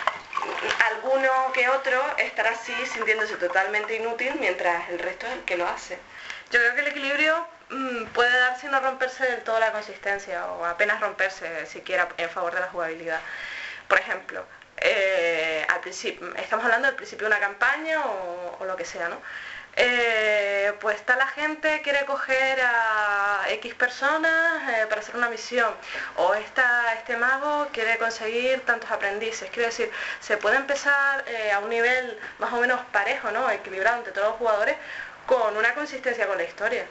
alguno que otro estará así sintiéndose totalmente inútil mientras el resto es el que lo hace. Yo creo que el equilibrio puede darse y no romperse del todo la consistencia o apenas romperse siquiera en favor de la jugabilidad. Por ejemplo, al principio, estamos hablando del principio de una campaña o lo que sea, ¿no? Pues está la gente, quiere coger a X personas para hacer una misión, o este mago quiere conseguir tantos aprendices. Quiero decir, se puede empezar a un nivel más o menos parejo, ¿no? Equilibrado entre todos los jugadores, con una consistencia con la historia.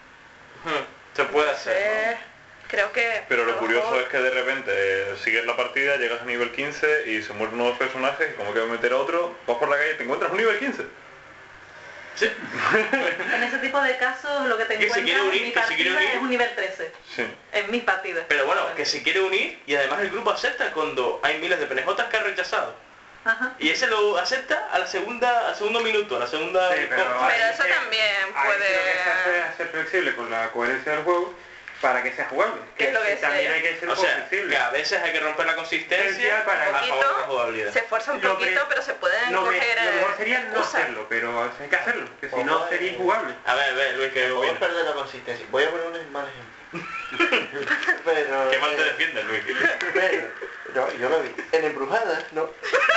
Se puede hacer, ¿no? Creo que... Pero a lo curioso mejor- es que de repente sigues la partida, llegas a nivel 15 y se mueren nuevos personajes y como que meter a otro, vas por la calle y te encuentras un nivel 15. Sí. En ese tipo de casos lo que te Que se encuentras quiere unir, en mi que se quiere partida unir. es un nivel 13. Sí. En mis partidas. Pero bueno, que se quiere unir y además el grupo acepta cuando hay miles de penejotas que ha rechazado. Ajá. Y ese lo acepta al segundo minuto, a la segunda... Sí, pero eso también ahí puede- sí lo que se hace es ser flexible con la coherencia del juego para que sea jugable. ¿Qué es lo que decía también yo? hay que ser O un poco sea, flexible. que a veces hay que romper la consistencia Para a favor de la jugabilidad. se esfuerza un Lo poquito, que- pero se pueden Lo coger mejor sería no excusas. hacerlo, pero hay que hacerlo, que si no sería injugable. A ver, Luis, que Puedo opina. perder la consistencia. Voy a poner un mal ejemplo. Pero, Qué mal te defiendes, Luis. pero, no, yo lo vi. En Embrujadas, ¿no?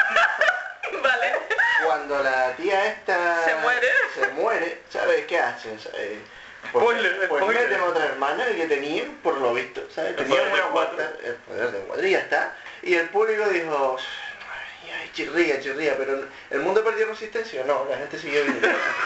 Vale. Cuando la tía esta Se muere. ¿sabes qué hacen? ¿Sabes? Spoiler, Pues spoiler. meten otra hermana que tenía, por lo visto, ¿sabes? El Tenía poder una del cuatro. guata, el poder del cuatro, y ya está. Y el público dijo, ay, chirría, pero ¿el mundo perdió consistencia? No, la gente siguió viniendo.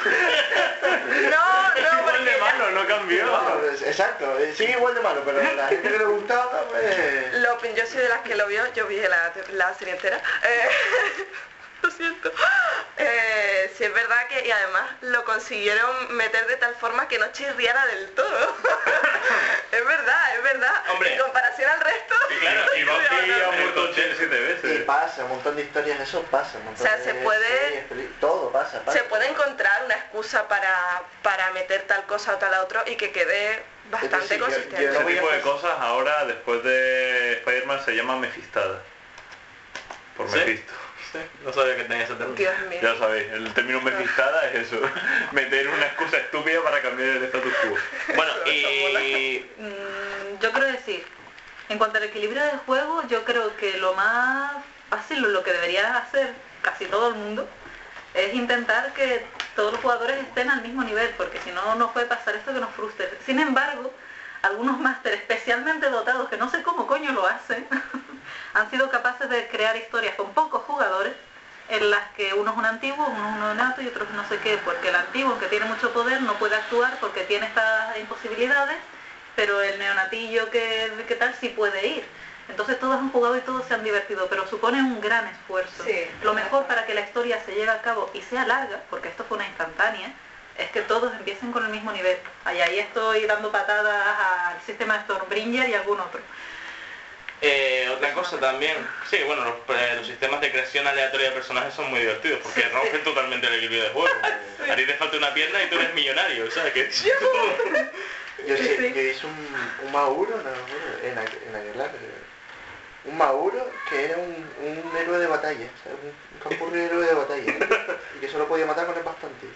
No, Igual de porque malo, no cambió. No, exacto, sigue igual de malo, pero la gente que le gustaba, pues... yo soy de las que lo vio, yo vi la serie entera. Lo siento. Sí, es verdad que, y además lo consiguieron meter de tal forma que no chirriara del todo. Es verdad. Hombre. En comparación al resto. Claro, y Buffy ha El muerto coche. 7 Y veces. pasa, un montón de historias, eso pasa, un montón O sea, de se puede- series, todo pasa. Se puede encontrar una excusa para meter tal cosa o tal otro y que quede bastante Sí, yo- consistente. yo- Ese voy a tipo de hacer- cosas ahora, después de Spider-Man, se llama Mefistada. Por ¿Sí? Mephisto. Sí, no sabía que tenía ese término. Dios mío. Ya sabéis, el término Mefistada es eso. Meter una excusa estúpida para cambiar el status quo. Bueno, y... Yo quiero decir, en cuanto al equilibrio del juego, yo creo que lo más fácil, lo que debería hacer casi todo el mundo, es intentar que todos los jugadores estén al mismo nivel, porque si no, no puede pasar esto que nos frustre. Sin embargo, algunos másteres especialmente dotados, que no sé cómo coño lo hacen, han sido capaces de crear historias con pocos jugadores, en las que uno es un antiguo, uno es un neonato y otro es no sé qué, porque el antiguo, aunque tiene mucho poder, no puede actuar porque tiene estas imposibilidades, pero el neonatillo que tal sí puede ir. Entonces todos han jugado y todos se han divertido, pero supone un gran esfuerzo. Sí. Lo mejor para que la historia se lleve a cabo y sea larga, porque esto fue una instantánea, es que todos empiecen con el mismo nivel. Ahí estoy dando patadas al sistema de Stormbringer y algún otro. Otra cosa también, sí, bueno, los sistemas de creación aleatoria de personajes son muy divertidos porque rompen totalmente el equilibrio del juego. A ti te falta una pierna y tú eres millonario, ¿sabes? Que Yo hice un Mauro, en Aguilar, un Mauro que era un héroe de batalla, ¿sabes? Un campurri héroe de batalla, y que solo podía matar con el bastante.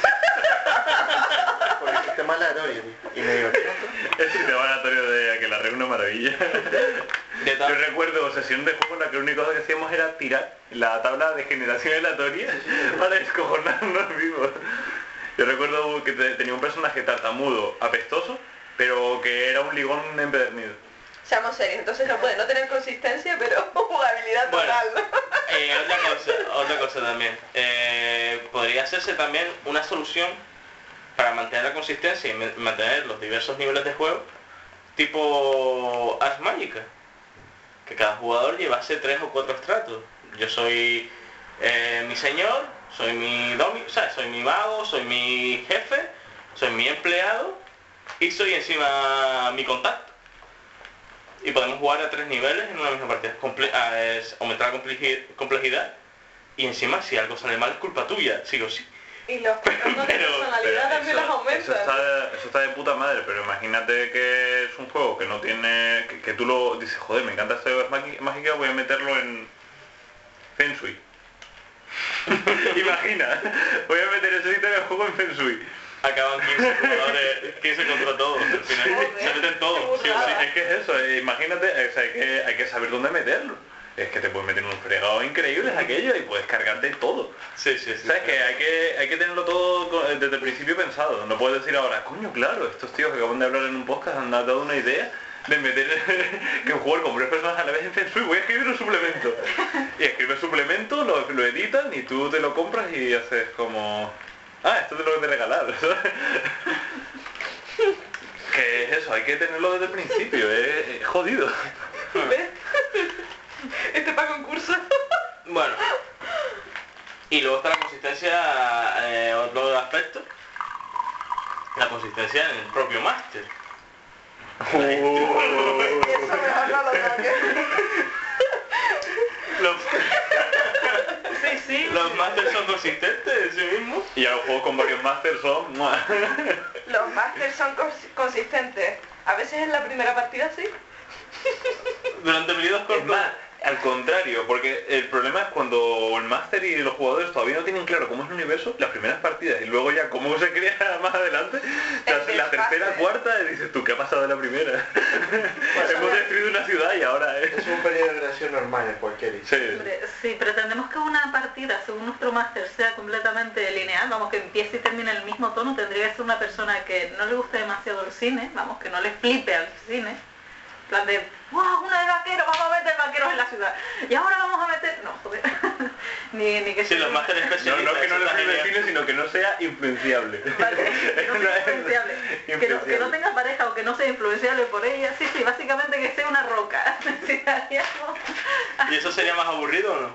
Por el sistema aleatorio, y me divertí. El sistema aleatorio de Aquelarre es una maravilla. De Yo tal- recuerdo sesión de juego en la que lo único que hacíamos era tirar la tabla de generación aleatoria para descojonarnos vivos. Yo recuerdo que tenía un personaje tartamudo, apestoso, pero que era un ligón empedernido. Seamos serios, entonces no puede no tener consistencia, pero jugabilidad Bueno. total, ¿no? otra cosa también. Podría hacerse también una solución para mantener la consistencia y mantener los diversos niveles de juego, tipo Ars Magica, que cada jugador llevase 3 o 4 estratos. Yo soy mi señor, soy mi soy mi mago, soy mi jefe, soy mi empleado y soy encima mi contacto. Y podemos jugar a 3 niveles en una misma partida. Es aumentar la complejidad y encima si algo sale mal es culpa tuya, sí o sí. Y los patrones de personalidad también los aumentan. Eso está de puta madre, pero imagínate que es un juego que no tiene... que tú lo dices, joder, me encanta este mágica, voy a meterlo en Feng Shui. Imagina, voy a meter ese sistema de juego en Feng Shui. Acaban 15 jugadores, 15 contra todos, al final se meten todos. Sí, Es que es eso, imagínate, o sea, hay que saber dónde meterlo. Es que te puedes meter un fregado increíble aquello y puedes cargarte todo. Sí. ¿Sabes? Que hay que tenerlo todo desde el principio pensado. No puedes decir ahora, coño, claro, estos tíos que acaban de hablar en un podcast han dado una idea de meter que un jugador con 3 personas a la vez en Feng Shui, voy a escribir un suplemento. Y escribes suplemento, lo editan y tú te lo compras y haces como... Ah, esto te lo voy a regalar. Que es eso, hay que tenerlo desde el principio, es jodido. ¿Ves? Este para concurso. Bueno. Y luego está la consistencia, otro aspecto. La consistencia en el propio máster. Eso mejor no lo toques. Sí. Los masters son consistentes en sí mismos. Y a los juegos con varios masters son... Los masters son consistentes. A veces en la primera partida sí. Durante periodos Es cortos. más, al contrario, porque el problema es cuando el máster y los jugadores todavía no tienen claro cómo es el universo, las primeras partidas, y luego ya cómo se crea más adelante, la tercera, cuarta, y dices tú, ¿qué ha pasado en la primera? Hemos destruido una ciudad y ahora es... Es un periodo de creación normal en cualquier Sí. Hombre, si pretendemos que una partida, según nuestro máster, sea completamente lineal, vamos, que empiece y termine en el mismo tono, tendría que ser una persona que no le guste demasiado el cine, vamos, que no le flipe al cine, en plan de, ¡wow! Una de vaqueros, vamos a meter vaqueros en la ciudad. Y ahora vamos a meter... No, joder. ni que Sí, sea... los másteres No, especialistas. no que no le eso está sea genial. cine, sino que no sea influenciable. Vale, que no sea influenciable. Que no tenga pareja o que no sea influenciable por ella. Sí, básicamente que sea una roca. Necesitaríamos... ¿Y eso sería más aburrido o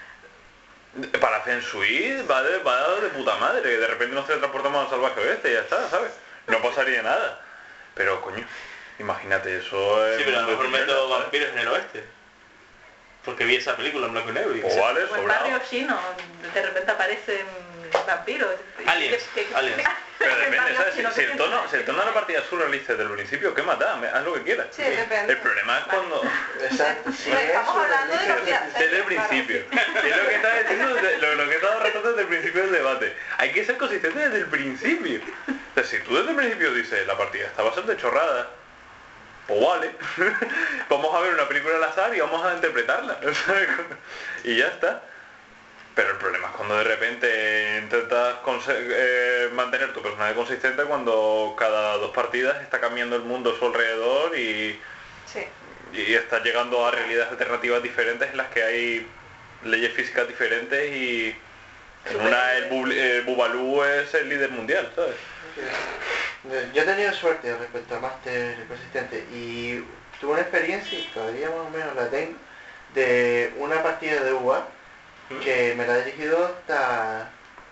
no? Para Feng Shui va de puta madre, que de repente nos transportamos al salvaje oeste y ya está, ¿sabes? No pasaría nada. Pero coño, imagínate eso. Sí, pero a lo mejor meto ¿sabes? vampiros en el oeste. Porque vi esa película en blanco y negro. Y O vale, O en sobrado. barrio chino, de repente aparecen vampiros. Aliens, aliens. Pero depende, Barrio ¿sabes? chino, Si ¿qué el tono piensas? de la partida es surrealista desde el principio, ¿qué mata? Haz lo que quieras. Sí, depende. El problema es cuando... Exacto. Sí, Estamos hablando de lo que Desde el principio. Es lo que estaba diciendo, lo que he estado tratando desde el principio del debate. Hay que ser consistente desde el principio. O sea, si tú desde el principio dices, la partida está bastante chorrada, pues vale, vamos a ver una película al azar y vamos a interpretarla. ¿Sabes? Y ya está. Pero el problema es cuando de repente intentas mantener tu personaje consistente cuando cada 2 partidas está cambiando el mundo a su alrededor y estás llegando a realidades alternativas diferentes en las que hay leyes físicas diferentes y en una el Bubalú es el líder mundial, ¿sabes? Yo he tenido suerte respecto a máster consistente y tuve una experiencia, y todavía más o menos la tengo, de una partida de UA que me la he dirigido hasta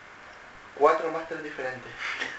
4 másteres diferentes.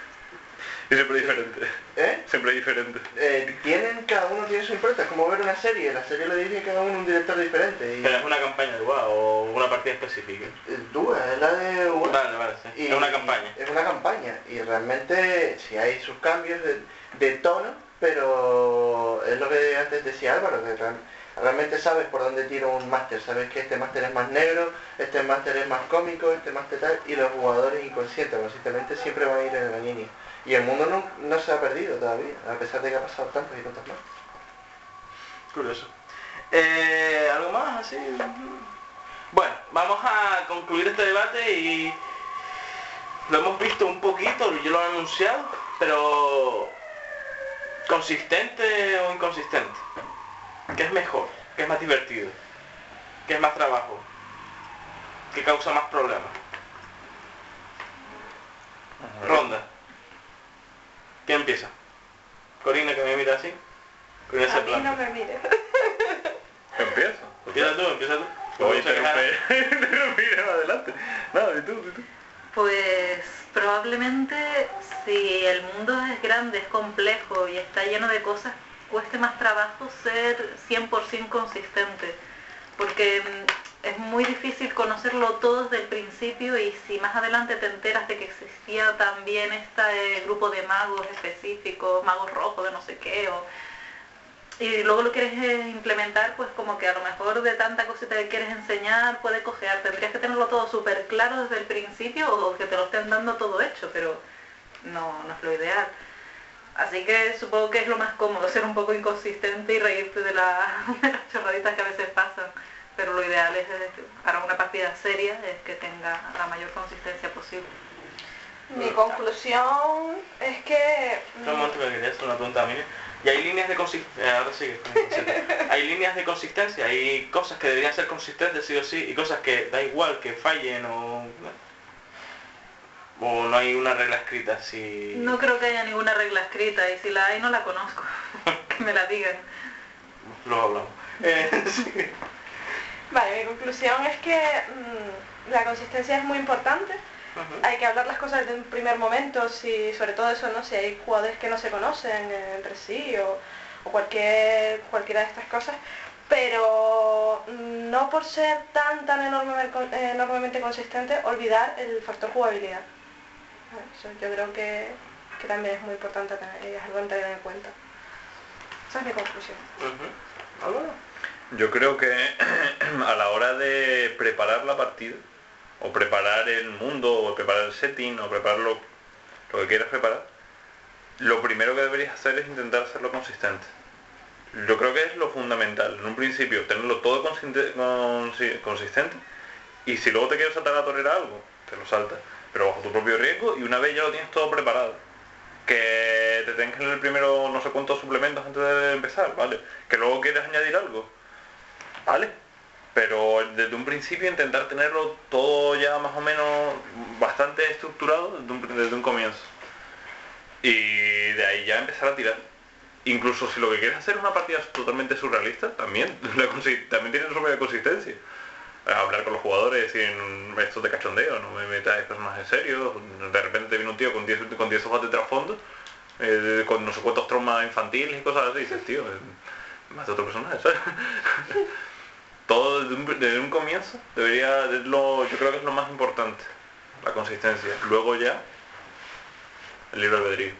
Y siempre diferente. ¿Eh? Siempre diferente. Cada uno tiene su impronta, es como ver una serie, la serie le dirige cada uno un director diferente. Y Pero es una campaña de UA o una partida específica. DUA, es la de UA. Vale, sí. Es una campaña. Es una campaña y realmente sí hay sus cambios de tono, pero es lo que antes decía Álvaro, que realmente sabes por dónde tira un máster, sabes que este máster es más negro, este máster es más cómico, este máster tal, y los jugadores inconscientes, conscientemente siempre van a ir en la línea. Y el mundo no se ha perdido todavía, a pesar de que ha pasado tantos y tantos más. Curioso. ¿Algo más así? Bueno, vamos a concluir este debate y lo hemos visto un poquito, yo lo he anunciado, pero ¿consistente o inconsistente? ¿Qué es mejor? ¿Qué es más divertido? ¿Qué es más trabajo? ¿Qué causa más problemas? Ronda. ¿Quién empieza? Corina, que me mira así. Corina A se mí planta. no me mires. Empieza. Empieza tú. Voy a Vamos a dejar- interrumpir adelante. No, di tú. Pues probablemente si el mundo es grande, es complejo y está lleno de cosas, cueste más trabajo ser 100% consistente, porque es muy difícil conocerlo todo desde el principio y si más adelante te enteras de que existía también este grupo de magos específicos, magos rojos de no sé qué, y luego lo quieres implementar, pues como que a lo mejor de tanta cosita que quieres enseñar puede cojear. Tendrías que tenerlo todo súper claro desde el principio o que te lo estén dando todo hecho, pero no es lo ideal. Así que supongo que es lo más cómodo, ser un poco inconsistente y reírte de las chorraditas que a veces pasan. Pero lo ideal es, para una partida seria, es que tenga la mayor consistencia posible. Mi conclusión es que... Un momento que quería hacer una pregunta a Miriam. Y hay líneas de consistencia, ahora sigue con el concepto. Hay líneas de consistencia, hay cosas que deberían ser consistentes sí o sí, y cosas que da igual que fallen o no hay una regla escrita así. No creo que haya ninguna regla escrita y si la hay no la conozco. Que me la digan. Luego hablamos. Sí. Vale, mi conclusión es que la consistencia es muy importante. Hay que hablar las cosas desde un primer momento, sobre todo eso, ¿no? Si hay jugadores que no se conocen entre sí o cualquiera de estas cosas, pero no por ser tan enormemente consistente olvidar el factor jugabilidad. Eso yo creo que también es muy importante y es algo a tener en cuenta. Esa es mi conclusión. Yo creo que a la hora de preparar la partida, o preparar el mundo, o preparar el setting, o preparar lo que quieras preparar, lo primero que deberías hacer es intentar hacerlo consistente. Yo creo que es lo fundamental. En un principio, tenerlo todo consistente, y si luego te quieres saltar a tolerar algo, te lo saltas, pero bajo tu propio riesgo, y una vez ya lo tienes todo preparado. Que te tengas en el primero no sé cuántos suplementos antes de empezar, ¿vale? Que luego quieres añadir algo, ¿vale? Pero desde un principio intentar tenerlo todo ya más o menos bastante estructurado desde un comienzo. Y de ahí ya empezar a tirar. Incluso si lo que quieres hacer es una partida totalmente surrealista, también tiene su propia consistencia. Hablar con los jugadores sin esto de cachondeo, no me metas personajes serios, de repente viene un tío con 10 hojas de trasfondo, con no sé cuántos traumas infantiles y cosas así, y dices, tío, más de otro personaje, ¿sabes? Todo desde un comienzo yo creo que es lo más importante, la consistencia. Luego ya, el libre albedrío.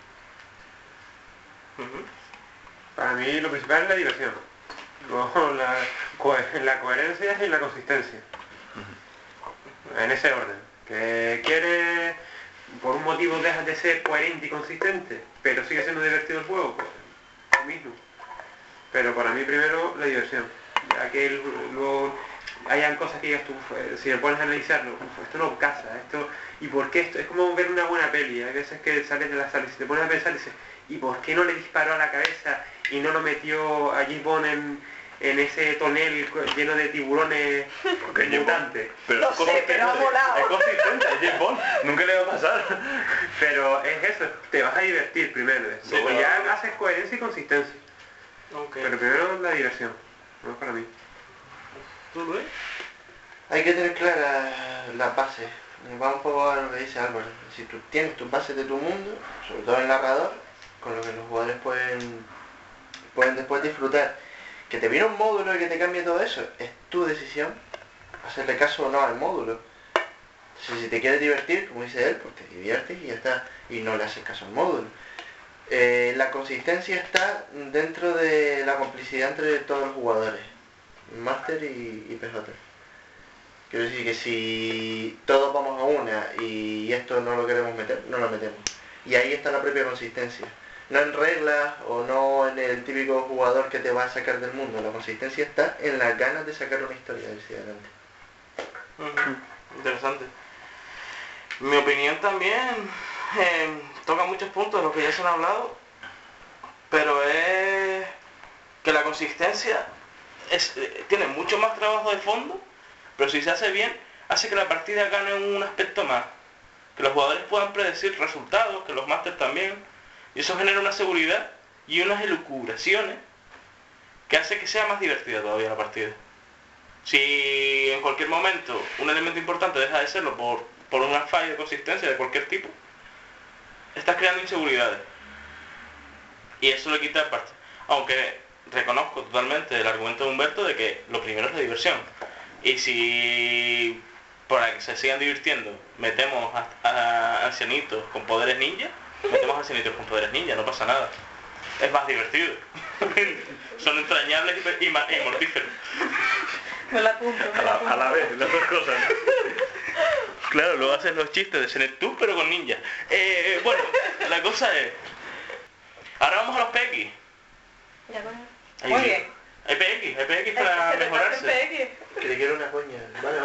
Para mí lo principal es la diversión. Luego la coherencia y la consistencia. En ese orden. Que quieres, por un motivo dejas de ser coherente y consistente, pero sigue siendo divertido el juego, pues lo mismo. Pero para mí primero la diversión. Ya que luego hayan cosas que digas tú, si me pones a analizarlo, esto no casa, ¿y por qué esto? Es como ver una buena peli, hay veces que sales de la sala y si te pones a pensar y dices, ¿y por qué no le disparó a la cabeza y no lo metió a James Bond en ese tonel lleno de tiburones mutantes? Pero No sé, pero ha molado. Es consistente, es James Bond, nunca le va a pasar. Pero es eso, te vas a divertir primero, luego pero- ya haces coherencia y consistencia. Okay. Pero primero la diversión, no es para mí. ¿Tú, Luis? Hay que tener clara la base. Va un poco a lo que dice Álvaro. Si tú tienes tus bases de tu mundo, sobre todo el narrador, con lo que los jugadores pueden después disfrutar. Que te viene un módulo y que te cambie todo eso, es tu decisión hacerle caso o no al módulo. Entonces, si te quieres divertir, como dice él, pues te diviertes y ya está, y no le haces caso al módulo. La consistencia está dentro de la complicidad entre todos los jugadores, Master y PJ. Quiero decir que si todos vamos a una y esto no lo queremos meter, no lo metemos. Y ahí está la propia consistencia. No en reglas o no en el típico jugador que te va a sacar del mundo. La consistencia está en las ganas de sacar una historia hacia adelante. Interesante. Mi opinión también toca muchos puntos de los que ya se han hablado, pero es que la consistencia tiene mucho más trabajo de fondo, pero si se hace bien, hace que la partida gane un aspecto más. que los jugadores puedan predecir resultados, que los másters también, y eso genera una seguridad y unas elucubraciones que hace que sea más divertida todavía la partida. Si en cualquier momento un elemento importante deja de serlo por una falla de consistencia de cualquier tipo, estás creando inseguridades. Y eso le quita parte. Aunque reconozco totalmente el argumento de Humberto de que lo primero es la diversión. Y si para que se sigan divirtiendo metemos a ancianitos con poderes ninja, metemos a ancianitos con poderes ninja, no pasa nada. Es más divertido. Son entrañables y mortíferos. Me la apunto. A la vez, las dos cosas. Claro, luego haces los chistes de Senectú pero con ninja. Bueno, la cosa es... Ahora vamos a los PX. Ya bueno. Muy bien. Hay PX para mejorarse. Que le quiero una coña. Vale.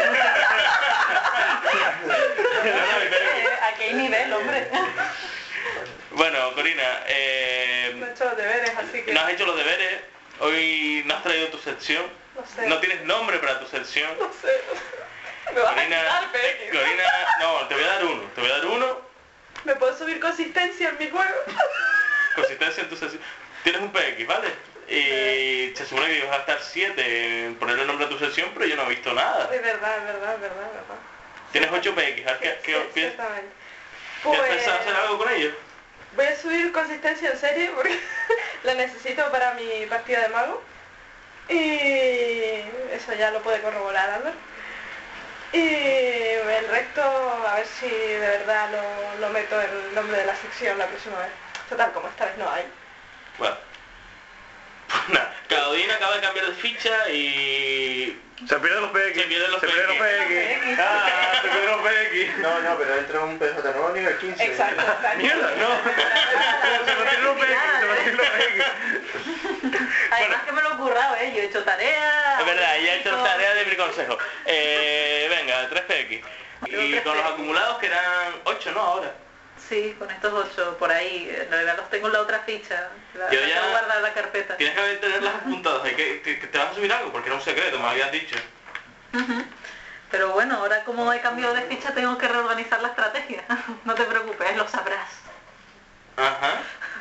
Aquí hay nivel, hombre. Bueno, Corina, No he hecho los deberes, así que... no has hecho los deberes, hoy no has traído tu sección, No sé. no tienes nombre para tu sección. No sé. Me vas a Corina, quitar, PX. Corina, no, te voy a dar uno, ¿Me puedo subir consistencia en mi juego? consistencia en tu sección. Tienes un PX, ¿vale? Y se supone que ibas a estar 7 en ponerle nombre a tu sección, pero yo no he visto nada. Es verdad. Tienes 8 PX, ¿a ¿qué Sí, piensas? exactamente. ¿Piensas hacer algo con ellos? Voy a subir consistencia en serie porque la necesito para mi partida de mago. Y eso ya lo puede corroborar Albert. Y el resto, a ver si de verdad lo meto en el nombre de la sección la próxima vez. Total, como esta vez no hay. Bueno. Pues nada, Claudina acaba de cambiar de ficha y... Se pierden los PX. Se pierden los PX. PX. Ah, se pierden los PX. No, pero entra un PJ nuevo nivel 15. Exacto. Mierda, no. Se mantienen los PX, se mantienen los PX. Además que me lo he currado, yo he hecho tarea. Es verdad, ya he hecho todo. tarea de mi consejo. Venga, 3 PX. Y con los acumulados que eran 8, ¿no? Ahora. Sí, con estos 8 por ahí. En realidad los tengo en la otra ficha. Yo La ya- tengo guardada en la carpeta. Tienes que tenerlas apuntadas. Que te vas a subir algo porque era un secreto, me lo habías dicho. Ujú. Pero bueno, ahora como he cambiado de ficha tengo que reorganizar la estrategia. No te preocupes, lo sabrás. Ajá.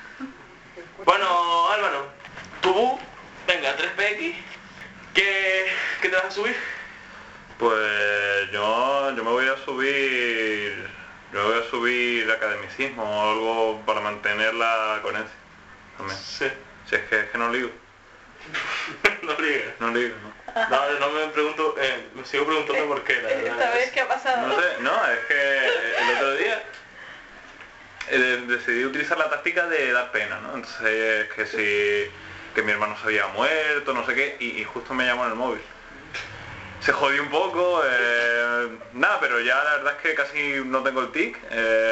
Bueno, Álvaro, tú, venga, 3 PX. ¿Qué te vas a subir? Pues yo me voy a subir... Yo voy a subir academicismo o algo para mantener la coherencia. También. Sí. Si es que no ligo. No ríes. No ligo, ¿no? No me pregunto, me sigo preguntando por qué, la verdad. Esta vez, ¿qué ha pasado? No sé, no, es que el otro día decidí utilizar la táctica de dar pena, ¿no? Entonces, que mi hermano se había muerto, no sé qué, y justo me llamó en el móvil. Se jodió un poco, nada, pero ya la verdad es que casi no tengo el tic,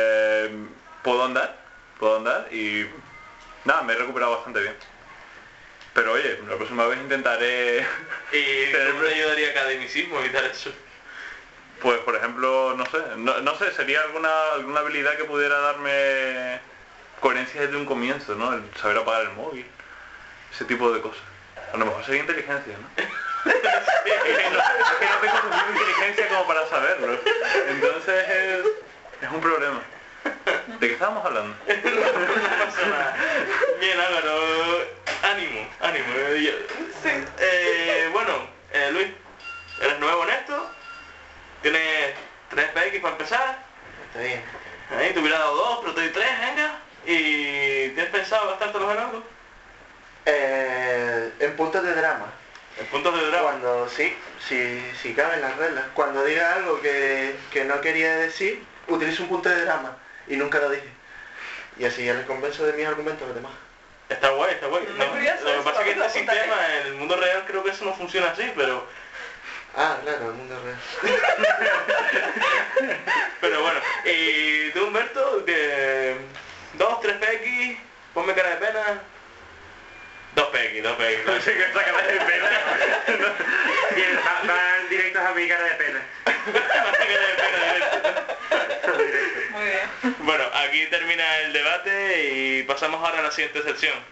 puedo andar y nada, me he recuperado bastante bien. Pero oye, la próxima vez intentaré... ¿Y cómo te ayudaría academicismo evitar eso? Pues por ejemplo, no sé, sería alguna habilidad que pudiera darme coherencia desde un comienzo, ¿no? El saber apagar el móvil, ese tipo de cosas. A lo mejor sería inteligencia, ¿no? Es que no tengo suficiente inteligencia como para saberlo. Entonces es un problema. ¿De qué estábamos hablando? No pasa nada. Bien, Álvaro, ánimo. Bueno, Luis, eres nuevo en esto, tienes 3 PX para empezar. Está bien. Ahí te hubiera dado 2, pero te doy 3, venga. ¿Y tienes pensado gastarte los en algo? En puntos de drama. En puntos de drama. Cuando si caben las reglas. Cuando diga algo que no quería decir, utilizo un punto de drama. Y nunca lo dije. Y así ya les convenzo de mis argumentos a los demás. Está guay. Muy curioso Lo que eso, pasa es que vamos a este apuntar, sistema en el mundo real creo que eso no funciona así, pero Claro, el mundo real. bueno. Y tú, Humberto, 2, 3 PX, ponme cara de pena. 2 PX. No sé qué saca de pena. Bien, van directos a mi cara de pena. Muy bien. Bueno, aquí termina el debate y pasamos ahora a la siguiente sección.